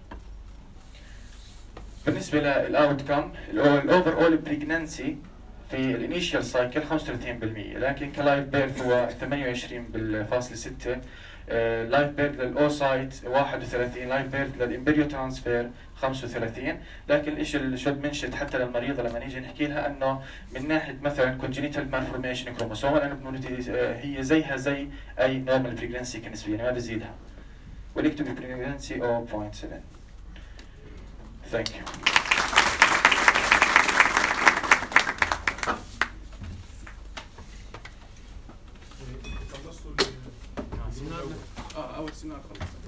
بالنسبه للاوت كم الاوفر اول بريجنانسي في الانيشال سايكل خمسة وثلاثين بالمئة، لكن كلايف بيرث هو ثمانية وعشرين فاصلة ستة، لايف بيرد للاوسايت واحد وثلاثين، لايف بيرد للامبريو ترانسفير خمسة وثلاثين. لكن الشيء اللي شد منشد حتى للمريضه لما نيجي نحكي لها انه من ناحيه مثلا كونجنيتال مالفورميشن كروموسومال ابنورماليتي هي زيها زي اي نورمال بريجنسي كنسبيا ما بزيدها. والاكتوبيك بريجنسي صفر فاصلة سبعة. ثانك يو. خلصتوا اه اول سيمينار خلص.